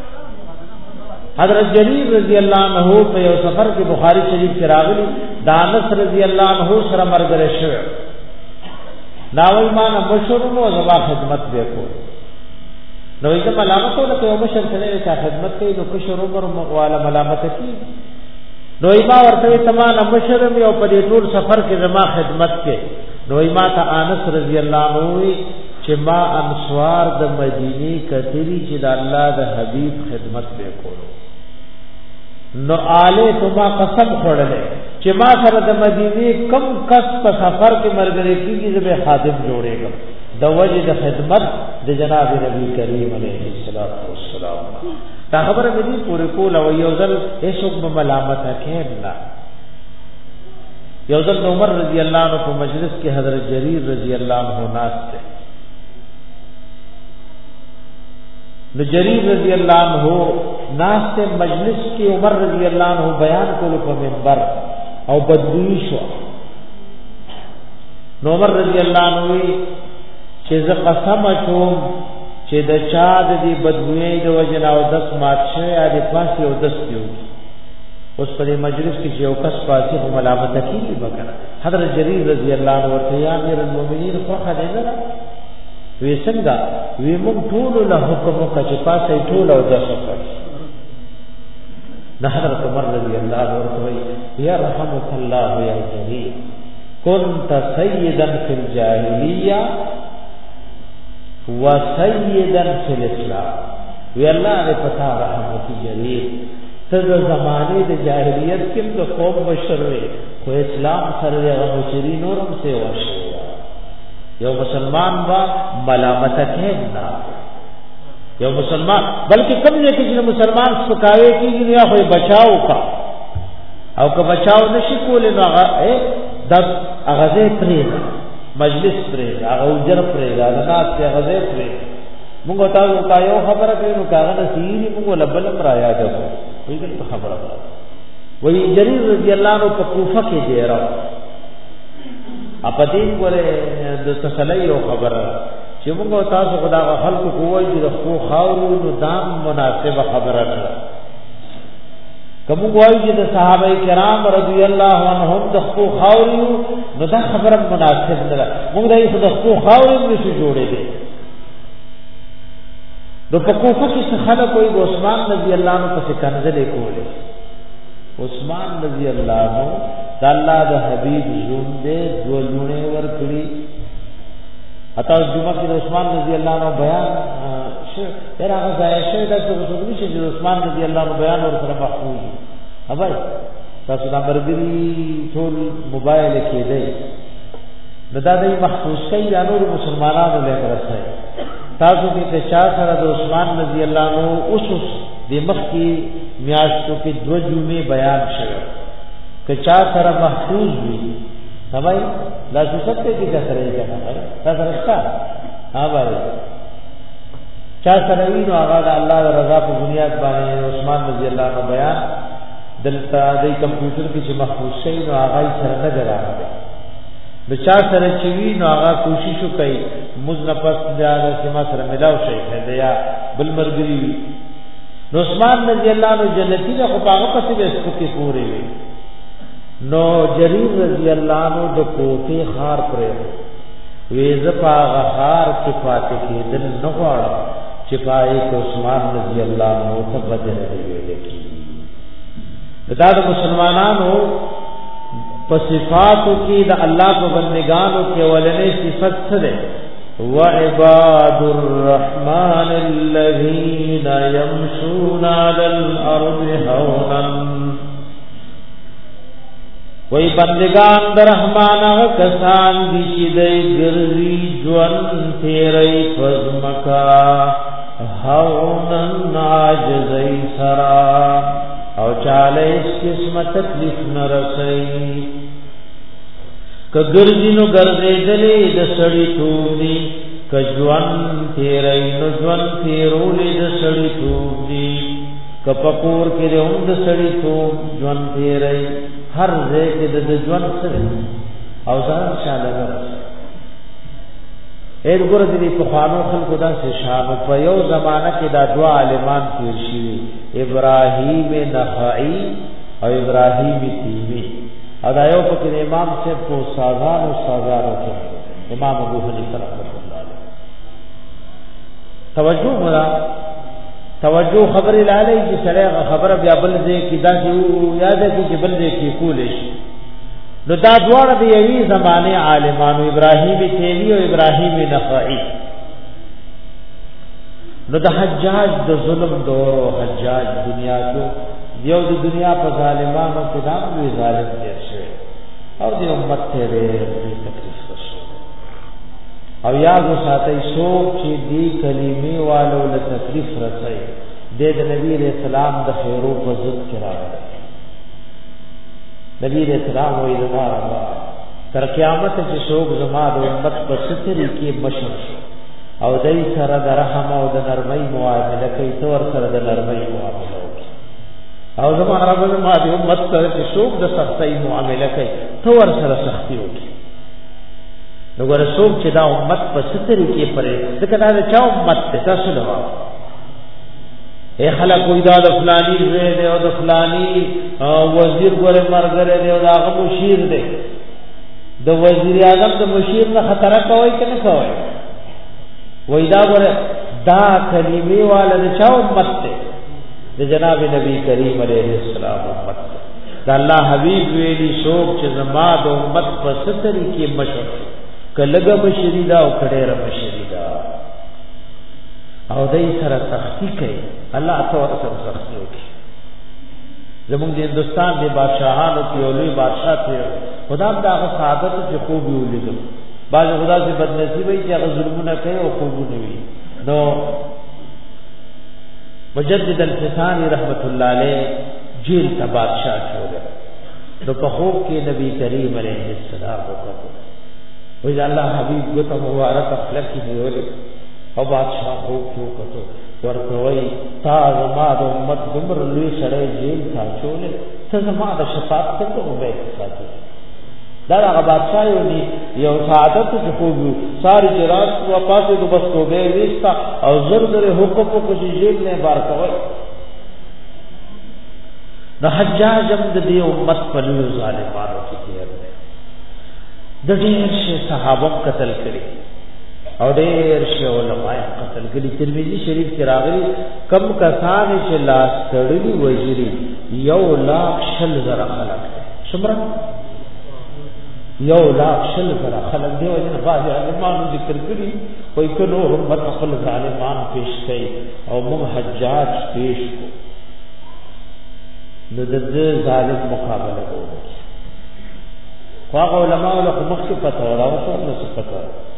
حضرت جریر رضی الله عنه په یو سفر کې بخاری شریف کې راغلی دانس رضی الله عنه سره مرګره شو ناوی مان مشور نو زما خدمت وکړو نو ایته ملامت له یو مشر سره چې خدمت کوي نو کشر عمر والا ملامت کوي نو ایما ورته تمام مشر یو په دې ټول سفر کې زما خدمت کوي نو ایما ته انس رضی الله عنه چې ما انصار د مدینه کتری چې د الله د حبیب خدمت وکړو نو آله تو ما قسم خورلې چې ما سره د مدینه کم کس په سفر کې مرګري کیږي زه خادم جوړېږم د وجه د خدمت د جناب نبی کریم علیه الصلاۃ والسلام دا خبره دې پورې کول او یو ځل هیڅوک به ملامت کېنه یو ځل عمر رضی الله عنه په مجلس کې حضرت جریر رضی الله عنه ناس ته نو جریر رضی اللہ عنہ ناس ته مجلس کې عمر رضی اللہ عنہ بیان کولو په منبر او بدوی شو نو عمر رضی اللہ عنہ چې ز قسم کوم چې د چا د دې بدوی د وجنا او دس مات شوی د پاس یو دس دیو اوس په مجلس کې یو کس پاسه ملامت کیږي وکړه حضرت جریر رضی اللہ عنہ ورته یا امیر المؤمنین خو خدای نه وی څنګه وی موږ ټول له حکم کچ پاسه ټول او د سفر نه حضرت عمر رضی الله عنه یا رحمت الله یا جریر كنت سيدا في الجاهليه وسيدا في الاسلام وی الله دې پتا رحمت جریر ته زمانه د جاهلیت کې د قوم بشروي خو اسلام سره هغه مشرین نورم سے وشو یو مسلمان با ملامت کېنا یو مسلمان بلکې کوم نه کې چې مسلمان سکاوي کېږي یا خو بچاو کا او که بچاو نشي کولای نو هغه د هغه پرې مجلس پرې هغه وجر پرې هغه ناس ته هغه پرې موږ تاسو ته یو خبره کوي نو هغه نسیری موږ لبلم را یاد کړو وی دې خبره وی جریر رضی الله عنه په کوفه کې دی را اپدین کوله د تسلی او خبره چې موږ تاسو خدا خلق کوی د خو خاورو نو دام مناسبه خبره ده کوم وایي چې د صحابه کرام رضی الله عنهم د خو خاورو نو دا خبره مناسب ده موږ دای د خو خاورو نشو جوړې دي د پکوفه کې خلک کوئی عثمان رضی الله عنه په کنځلې کوله عثمان رضی الله عنه د الله د حبیب زوم دې ولونه ور کړی اته جمعه کې عثمان رضی الله عنه بیان شو تر هغه ځای شه د رسول چې عثمان رضی الله عنه بیان ور سره محفوظ اوبای تاسو دا مرګري ټول موبایل کې دی دا د محفوظ شي د نور مسلمانانو له ترسه تاسو کې چې چا سره د عثمان رضی الله عنه اوس د مخ کې میاشتو کې دو جمعې بیان شوه که چا سره محفوظ وي سمای لا څه څه کې څه سره یې کنه تا سره څه ها وایي چا سره وی نو هغه د الله رضا په بنیاد باندې عثمان رضی الله عنه بیان دلته د کمپیوټر کې چې محفوظ شي نو هغه سره نه راغلی د چا سره چې وی نو هغه کوشش وکړي مزنفس دا چې ما سره ملاو شي یا بل مرګري نو عثمان رضی الله عنه جنتی ده خو هغه پسې به سپکې پورې وي نو جریر رضی الله عنه د کوفه خار پرې وې زپا غهار کې فاتح کېدل نه غواړم چې پای کې عثمان رضی الله عنه ته بدر ویل کی دا د مسلمانانو په صفاتو کې د الله په بندگانو کې ولنې صفت څه ده وعباد الرحمن الذين يمشون على الارض هونا وی بندگان در رحمان هغه کسان دي چې د ګرځي ژوند تیرې پزمکا هونن عاجزی سرا او چاله اس قسم تکلیف نرسئی که گرزی نو گرزی دلی د سړی توبی که ژوند تیرې نو ژوند تیرولی د سړی توبی که پکور کې هم د سړی توب ژوند تیرې هر ځای کې د ژوند سره او ځان شاله ورسې اې ګور دې په خوانو خلکو دا شان په یو زمانہ کې دا دوا عالمان تیر شي ابراهیم نخعی او ابراهیم تیمی او دا یو په امام سے په سازان او سازانو کې امام ابو حنیفه رحمۃ اللہ علیہ توجه مرا توجه خبر لاله چې سره خبر بیا بل دې کې دا چې یاد کې چې بل دې کې کول شي نو دا دواړه د یوې زمانه عالمانو ابراهیم تیمی او ابراهیم نخعی نو د حجاج د ظلم دور او حجاج دنیا کو یو د دنیا په ظالمانو کې دا وی ظالم دي شه او د امت ته دې تکلیف وشو او یاد وساتئ څوک چې دې کلمې والو له تکلیف رسي د نبی رسول الله د خیرو په ضد کې راغلی نبی رسول الله وی زمار الله تر قیامت چې څوک زما د امت په ستري کې مشر او دای سره د رحم او د نرمۍ معامله کوي تور سره د نرمۍ معامله کوي او زما رب ما د امت سره چې څوک د سختۍ معامله کوي تور سره سختي کوي نو ګور څوک چې دا امت په ستري کې پرې ځکه دا چا امت ته تاسو نو اے خلق وې دا د فلانی زوی دی او د فلانی وزیر ګوره مرګره دی او هغه مشیر دی د وزیر اعظم د مشیر نه خطر کوي کنه کوي وې دا ګوره دا کلمې والا د چا امت ته د جناب نبی کریم علیه السلام امت دا الله حبیب ویلی شوق چې زما د امت په ستري کې مشر کلهګه بشریدا او کډېره بشریدا او دای سره سختی کوي الله تعالی سره سختی کوي زمونږ د هندستان د بادشاہانو کې اولي بادشاہ ته خدا دا سعادت چې خوب ولیدل باز خدا سے بدنصیبی چې هغه ظلمونه کوي او خوبونه وي نو مجدد الفسانی رحمت الله علیه جیل ته بادشاہ شوه نو په خوب کې نبی کریم علیه السلام وکړه وی الله حبیب ګته مبارک خلق کې ویل او بادشاہ خوب کیوں کتو ورکوي تا زما د امت دمر لوی سره جیل تا چولې ته زما د شفاعت څخه وبې ساتي دا هغه بادشاہ یو دی یو سعادت چې خوب ساری جرات او پاسه د بس توبه وستا او زر زر حکم کو چې جیل نه بار کوي د حجاج هم د دې امت په لوی ظالمانو کې کېږي د ډېر شي صحابه قتل کړي او ډېر شي علماء قتل کړي ترمذی شریف کې راغلي کم کسان چې لاس تړلي وجري یو لاک شل زره خلک شمره یو لاک شل زره خلک دی او غازی علمانو ذکر کړي کوئی کلو امت خپل ظالمان پیش کړي او موږ حجاج پیش کو نو د ظالم مقابله کوو واغ علماء له مخ کې پته وراو څه نو څه پته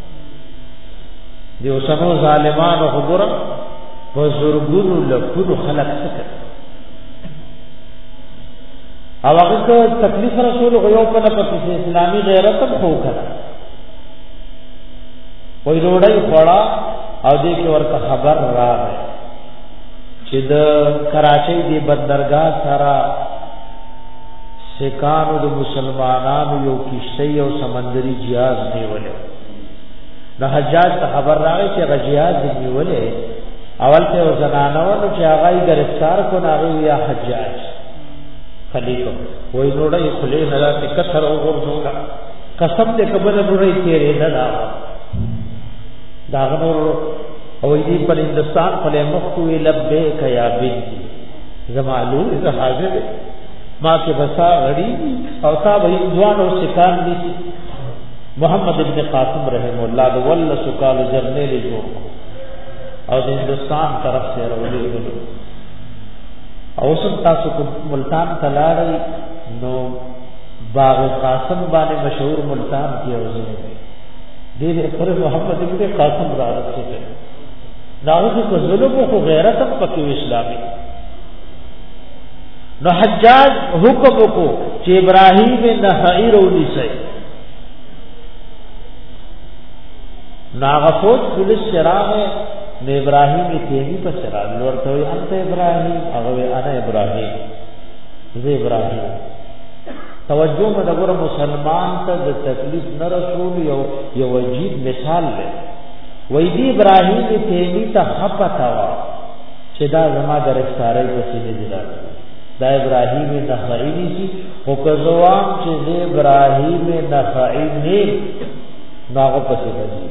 دی اوسمو ظالمانو خبره بزرګونو لکونو خلق څه او هغه تکلیف رسول غيو په پته اسلامي غیرت خو کړه وای روړی خړا او دې کې ورته خبر راغی چې د کراچۍ دی بندرګاه سره سکانو د مسلمانانو یو کشته او سمندري جهاز نیولې د حجاج ته خبر راغی چې هغه جهاز نیولې اول ته زنانو نو چې هغه یې گرفتار کو ناغي یا حجاج خلیفہ وای نوړې خلې نه راته کثر او ورزولا قسم دې کبر نوړې تیرې نه دا داغنور او دې په هندستان په مخکو لبیک یا بنتي زمالو زه حاضر ما کې بسا غړي او صاحب ځوان او شکان دي محمد ابن قاسم رحم الله د ول سکال جرنیل جو او د هندستان طرف سے راولېږي او سم تاسو کو ملتان تلاړی نو باغ قاسم باندې مشهور ملتان کې اوسه دې پر محمد ابن قاسم را رسېږي داوود کو ظلم او غیرت په اسلامي نو حجاج حکم کو چې ابراهیم نخعی رونی سي ناغفوت پولیس چراغ نو ابراهیم تیمی په چراغ ورته وي انت ابراهیم هغه انا ابراهیم زه ابراهیم توجه مې دغه مسلمان ته د تکلیف نه رسول یو یو عجیب مثال دی وای دی ابراهیم تیمی ته خپتا وا چې دا زما گرفتاری په سینې دی دا ابراهیم نخعی نشي او کزوام چې دی ابراهیم نخعی نه ناغه پسې دی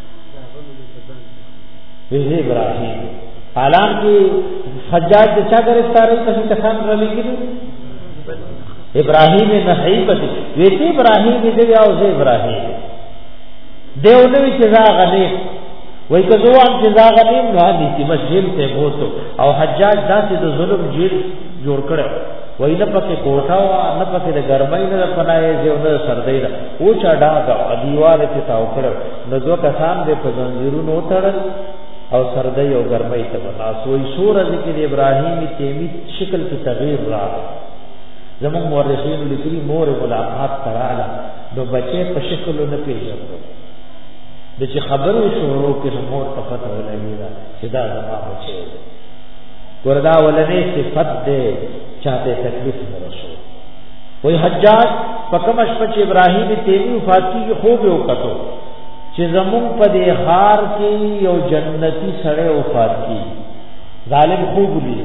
وی ابراهیم حالانکه حجاج د چا گرفتاری په کسان را لګیږي ابراهیم نخعی پسې وی دی ابراهیم دی او زه ابراهیم دیونه چې دا غنی وای کزوام چې دا غنی نو دي چې مسجد ته بوته او حجاج داسې د ظلم جیل جوړ کړو وای نه پکې کوټا وا نه پکې د ګرمۍ نه پناه یې نه سردی دا او چا ډا دا دیواله ته تاو کړو نو دوه کسان دې په زنجیرونو تړل او سردی او ګرمۍ ته بناس وای سورہ ذکر ابراهیم تیمی شکل کې تغییر را زمون مورخین لیکلي مور ملاقات کراله نو بچي په شکل نه پیژنو د چې خبرو شروع کې مور په پته ولګی دا چې دا زما بچي وردا ولنه صفت دے چاہتے تکلیف نہ رسو کوئی حجاج پکمش پچ ابراہیم تیمی وفات کی خوب یو کتو چې زمون په دې خار کې یو جنتی سره وفات کی ظالم خوب لی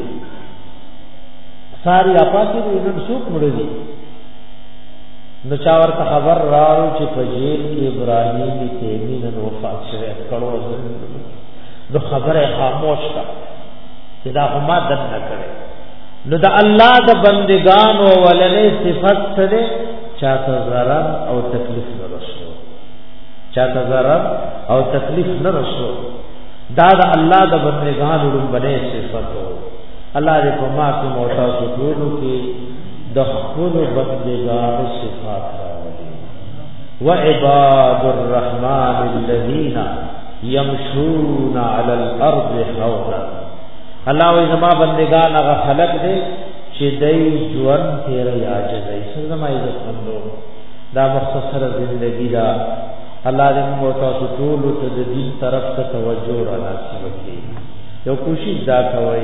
ساری اپا کې نن سوق مړی نو چاور ته خبر راو چې په جیل کې ابراہیم تیمی نن وفات شوه کړو نو خبره خاموش کا چې دا هم دن نه کړي نو دا الله د بندگانو ولنه صفات سره چاته zarar او تکلیف نه رسو چاته zarar او تکلیف نه رسو دا د الله د بندگانو لومبنه صفات الله دې په ما کې موتا سټولو کې د خپل بندگانو صفات راوړي وعباد الرحمن الذين يمشون على الارض حولا الله وی زما بندگان هغه خلق دي چې دای ژوند تیر یاجزای سره ما عزت مندو دا مختصر زندگی دا الله دې موږ تاسو ټول ته د دین طرف ته توجه را نصیب کړي یو کوشش دا کوي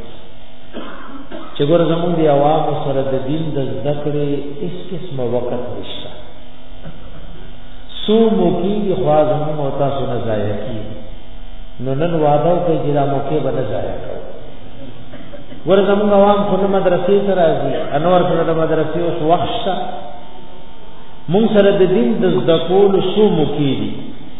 چې ګور زموږ دی عوام سره د دین د ذکر اس قسم وخت نشته سو مو کی خوازم او تاسو نه ضایع کی نو نن وعده کوي چې دا موقع به نه ضایع کوي ور زموږ عوام خو نه مدرسې ته راځي انور سره د مدرسې اوس وخت شته مونږ سره د دین د ذکول سو مکیدي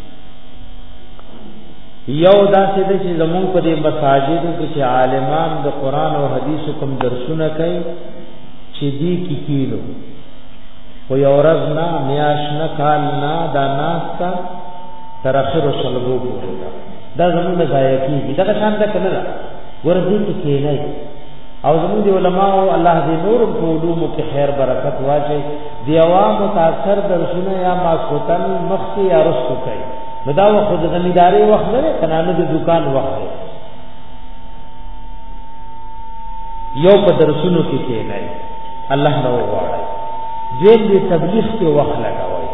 یو داسې د چې زموږ په دې مساجدو کې چې عالمان د قران او حدیث کوم درسونه کوي چې دې کې کینو و یو ورځ نه میاش نه کال نه دا ناستا تر اخر صلبو پورې دا زموږ ضایع کیږي دا شان ده کنه ورته کې کېنای او زموږ دی علماء الله دې نور په علوم کې خیر برکت واچي دی عوام متاثر درسونه یا ماسوتن مخکې یا رسو کوي نو دا خود زمینداری وخت نه کنه د دکان وخت یو په درسونو کې کېنای الله نو وایي دې دې تبلیغ کې وخت لگاوي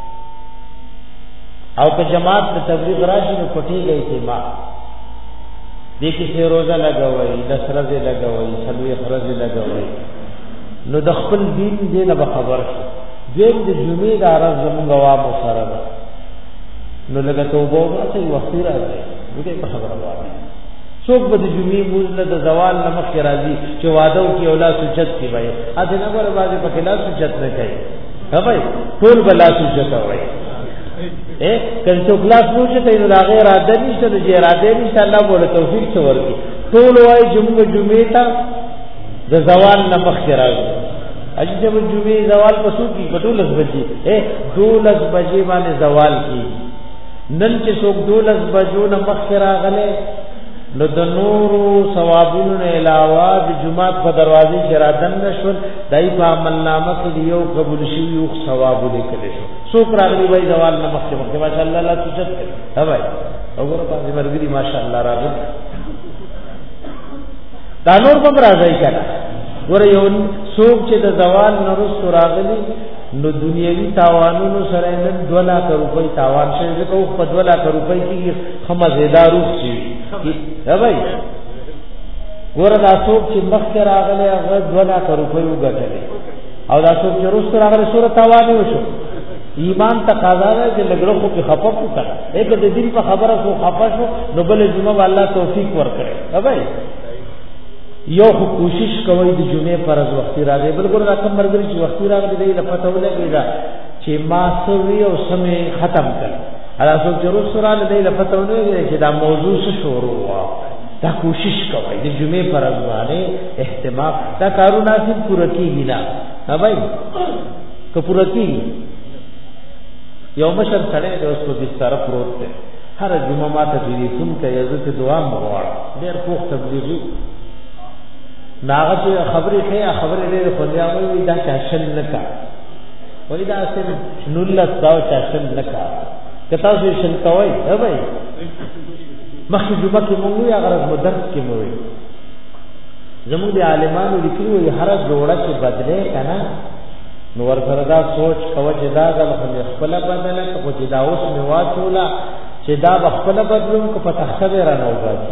او که جماعت ته تبلیغ راشي نو پټي گئی ته ما دې کې څه روزه لگاوي دسرزه لگاوي سلوي فرزه لگاوي نو د خپل دین دې نه خبر شي دې د جمعې د عرض زموږ عوام سره نو لګه توبه واسي وخت راځي دې په خبره وایي څوک به د جمعې موزله د زوال نمخ راځي چې وعده کوي اولاد سجد کوي وای اته نه غره باندې په خلاف سجد نه کوي ها بھائی ټول بلا سجد وای اے کله چې کلاس موږ ته نو هغه اراده نشته چې اراده نشته الله بوله توفیق څو ورکی ټول وای جمعه جمعه ته د زوال نه مخکې راځي اجي جب جمعه زوال پسو کی پټولس بجې اے دولس بجې باندې زوال کی نن چې څوک دولس بجو نه مخکې راغله نو د نورو ثوابونو نه علاوه د جمعه په دروازې کې راتن نشول دای په عمل نامه کې یو قبول شي یو ثواب لیکل شي څوک راغلی وای زوال نه مخکې مخکې ماشاء الله الله تجد ها بھائی وګوره باندې مرګري ماشاء الله راغلی دا نور به راځي کنه ور یو څوک چې د زوال نه رسو راغلی نو دنیوي تاوانونو سره نن دو لک روپۍ تاوان شي چې کو په دو لک روپۍ کې خمزیدار روح شي ها بھائی ور دا څوک چې مخکې راغلی هغه دو لک روپۍ وګټلې او دا څوک چې رسو راغلی سورۃ تاوان وشو ایمان تقاضا ده چې لګړو خو کې خپه وکړه یک د دین په خبره خو خپه شو نو بل جمعه الله توفیق ورکړي ها بھائی یو خو کوشش کوي د جمعې فرض وختي راځي بلکې راکم مرګري چې وختي راغلي دی د پته ولګي دا چې ما سوي او سمې ختم کړ ادا څو جرو سره دی د پته ولګي چې دا موضوع څه شروع وا دا کوشش کوي د جمعې فرض باندې اهتمام دا کارونه چې پوره کیږي نه ها بھائی که پوره کیږي یو مشر سره د اوس په بستر پروت دی هر جمعه ماته دې کوم کې عزت دعا مغواړه ډېر پوښ تبلیغي ناغه چې خبرې کوي خبرې لري خو بیا وایي دا چاشل نکا وایي دا اصل نولس دا چاشل نکا کته چې شل کوي ها بھائی مخکې جمعه کې مونږ یې هغه مدرس کې مو وي زموږ د عالمانو لیکلي وي هر جوړه چې بدلې کنه نو ورسره دا سوچ کوي چې دا د خپل بدله کو چې دا اوس می واچولا چې دا خپل بدلون کو په تخته را نه وځي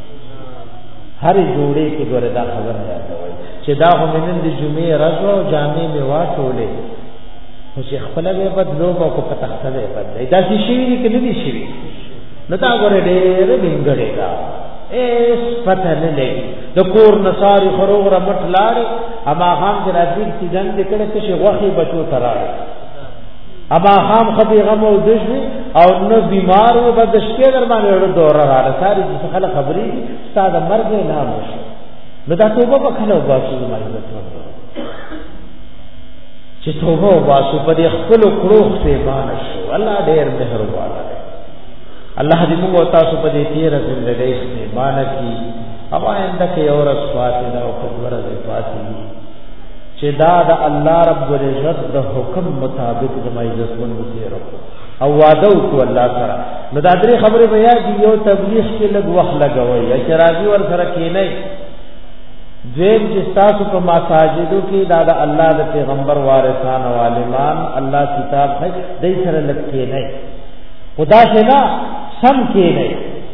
هر جوړې کې ګوره دا خبر نه راځي چې دا همنن د جمعې رضا او جامع می واټولې خو چې خپل به بدلو کو په تخته به بدلې دا شي شي کې نه دي شي نو دا ګوره ډېر بنګړې دا ایس پته نه لګي د کور نصاری خروغ را مټ لاړې اما خام چې راځي چې دن دې کړه چې غوخي بچو تراړي اما خام خبي غم او دشوي او نو بیمار و بد شپې در باندې ور دور رااله ساري چې خلک خبري ستاسو مرګ نه وشي نو دا توبه په خلک واسي د مایزت ورته چې توبه واسو په خپل کړوخ ته باندې شو الله ډېر مهربان دی الله دې موږ تاسو په دې تیر ژوندۍ استعمال کی او آینده کې اور اسواتنا او قدره فاطمی چې دا د الله رب العزت د حکم مطابق د مایزت ونو تیرو او وعده وکړ الله تعالی نو دا درې خبره بیا دی یو تبلیغ کې لګ وخت لګوي چې راځي ور سره کې نه دیم چې تاسو په مساجدو کې دا د الله د پیغمبر وارثان او عالمان الله کتاب ہے دې سره لګ کې نه خدا سے نا سم کې نه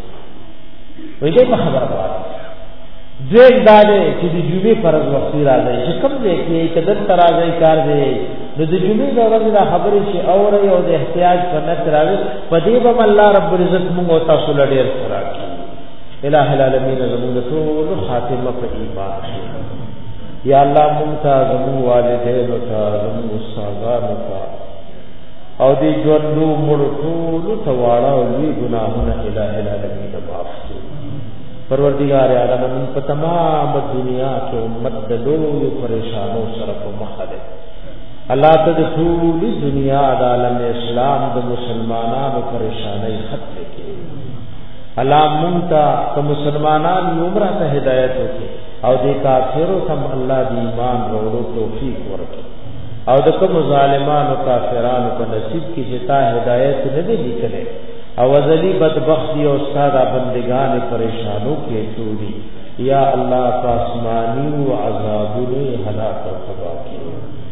وې دې په خبره وایي دې داله چې د جمعې فرض وخت راځي چې کوم دې کې کدن ترازی کار دی نو د جمعې د ورځې د خبرې شي او یو د احتیاج په نت راځي په دې به الله رب العزت موږ او تاسو لډیر سره الہ العالمین زموږ ټول خاتمه په ایمان شي یا الله موږ ته زموږ والدین او ته زموږ استادانو ته او دې ژوندو مړ ټول ته واړه او لوی ګناهونه الہ العالمین معاف کړي پروردگار عالم من په تمام دنیا کې امت د لوی پریشانو سره په مخ ده الله ته د ټول دنیا د عالم اسلام د مسلمانانو پریشانای ختم کړي الله مونږ ته مسلمانانو عمره ته هدایت وکړي او د کافرو تم الله د ایمان ورو توفیق ورکړي او د کوم ظالمانو کافرانو په نصیب کې چې تا هدایت نه دی لیکلې او ذلی بدبختی او ساده بندگان پریشانو کې ټولي یا الله پاسمانی او عذابونه هلاک او تباہ کړي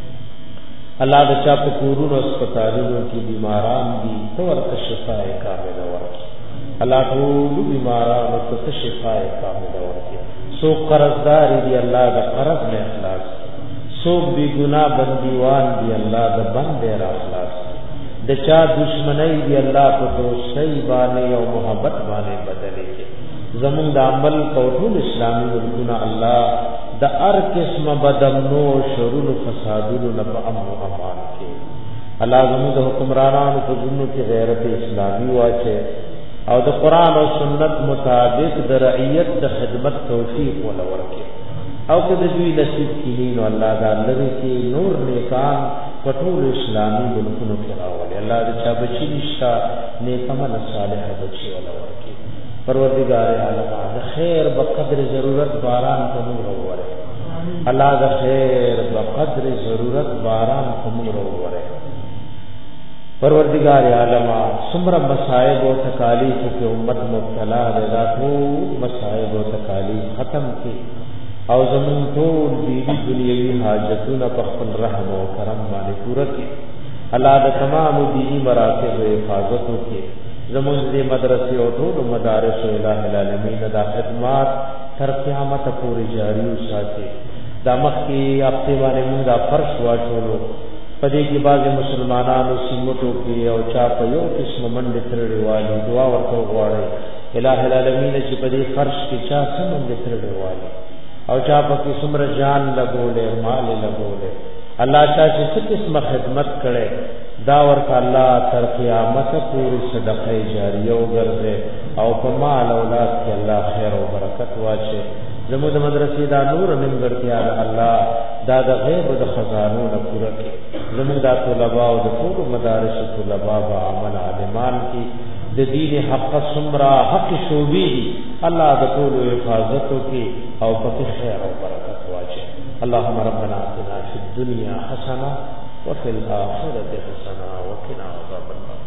الله د چا په کورونو هسپتالونو کې بیماران دي تو ورته شفاء کامله ورکړي الله ټول بیمارانو ته شفاء کامله ورکړي سو قرضدار دي الله د قرض نه اخلاص سو بی گناہ بندیوان دی الله د بندې را اخلاص د چا دشمنی دی الله په دوستۍ باندې او محبت باندې بدلې زمون د عمل کوټول اسلامي ورګونه الله د هر قسمه بدمنو شرور فسادونو نه په امن او امان کې الله زموږ د حکمرانانو په ژوند کې غیرت اسلامي واچي او د قران او سنت مطابق د رعیت د خدمت توفیق ولا ورکړي او که د دوی نصیب کړي نو الله دا لري چې نور نیکان په ټول اسلامي ملکونو کې راولي الله دې چا بچی نشا نیکمل صالح بچی ولا ورکړي پروردگار عالم د خیر بقدر ضرورت باران کوم وروره الله د خیر بقدر ضرورت باران کوم وروره پروردگار عالم سمرا مصائب و تکالیف کی امت مبتلا رضا تو مصائب و تکالیف ختم کی او زمون ټول دینی دنیوي حاجتونه په خپل رحم او کرم باندې پوره کړي الله د تمام دینی مراتب او حفاظت وکړي زمون دې مدرسې او ټول مدارس الٰه العالمین دا خدمات تر قیامت پورې جاری وساتي دا مخکې هفته باندې موږ دا فرش واچولو پدې کې بعض مسلمانانو سیمټو کې او چا په یو قسم منډه ترړې والی دعا ورته غواړي الٰه العالمین چې پدې فرش کې چا سم منډه ترړې والی او چا په کې څومره جان لګولې مال لګولې الله چا چې څه قسمه خدمت کړي دا ورته الله تر قیامت پورې صدقه جاریه وګرځي او په مال اولاد کې الله خیر او برکت واچي زموږ د مدرسې دا نور نمګړتیا ده الله دا د غیب د خزانو نه پوره کړي زموږ د طلباء او د ټول مدارس طلباء با عمل عالمان کې د دین حق سمرا حق شوبي الله د ټول حفاظت کې او په خیر او برکت واچي اللهم ربنا آتنا فی الدنيا حسنه وفي الاخره حسنه وقنا عذاب النار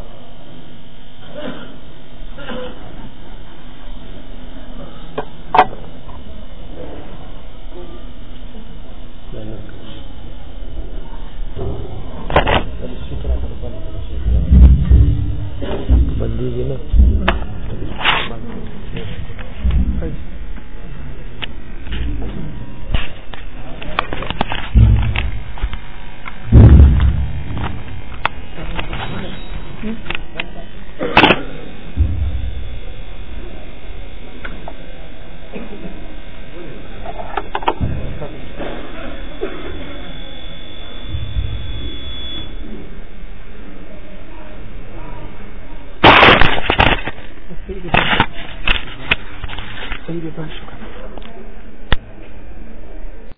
बंदी ना Thank you.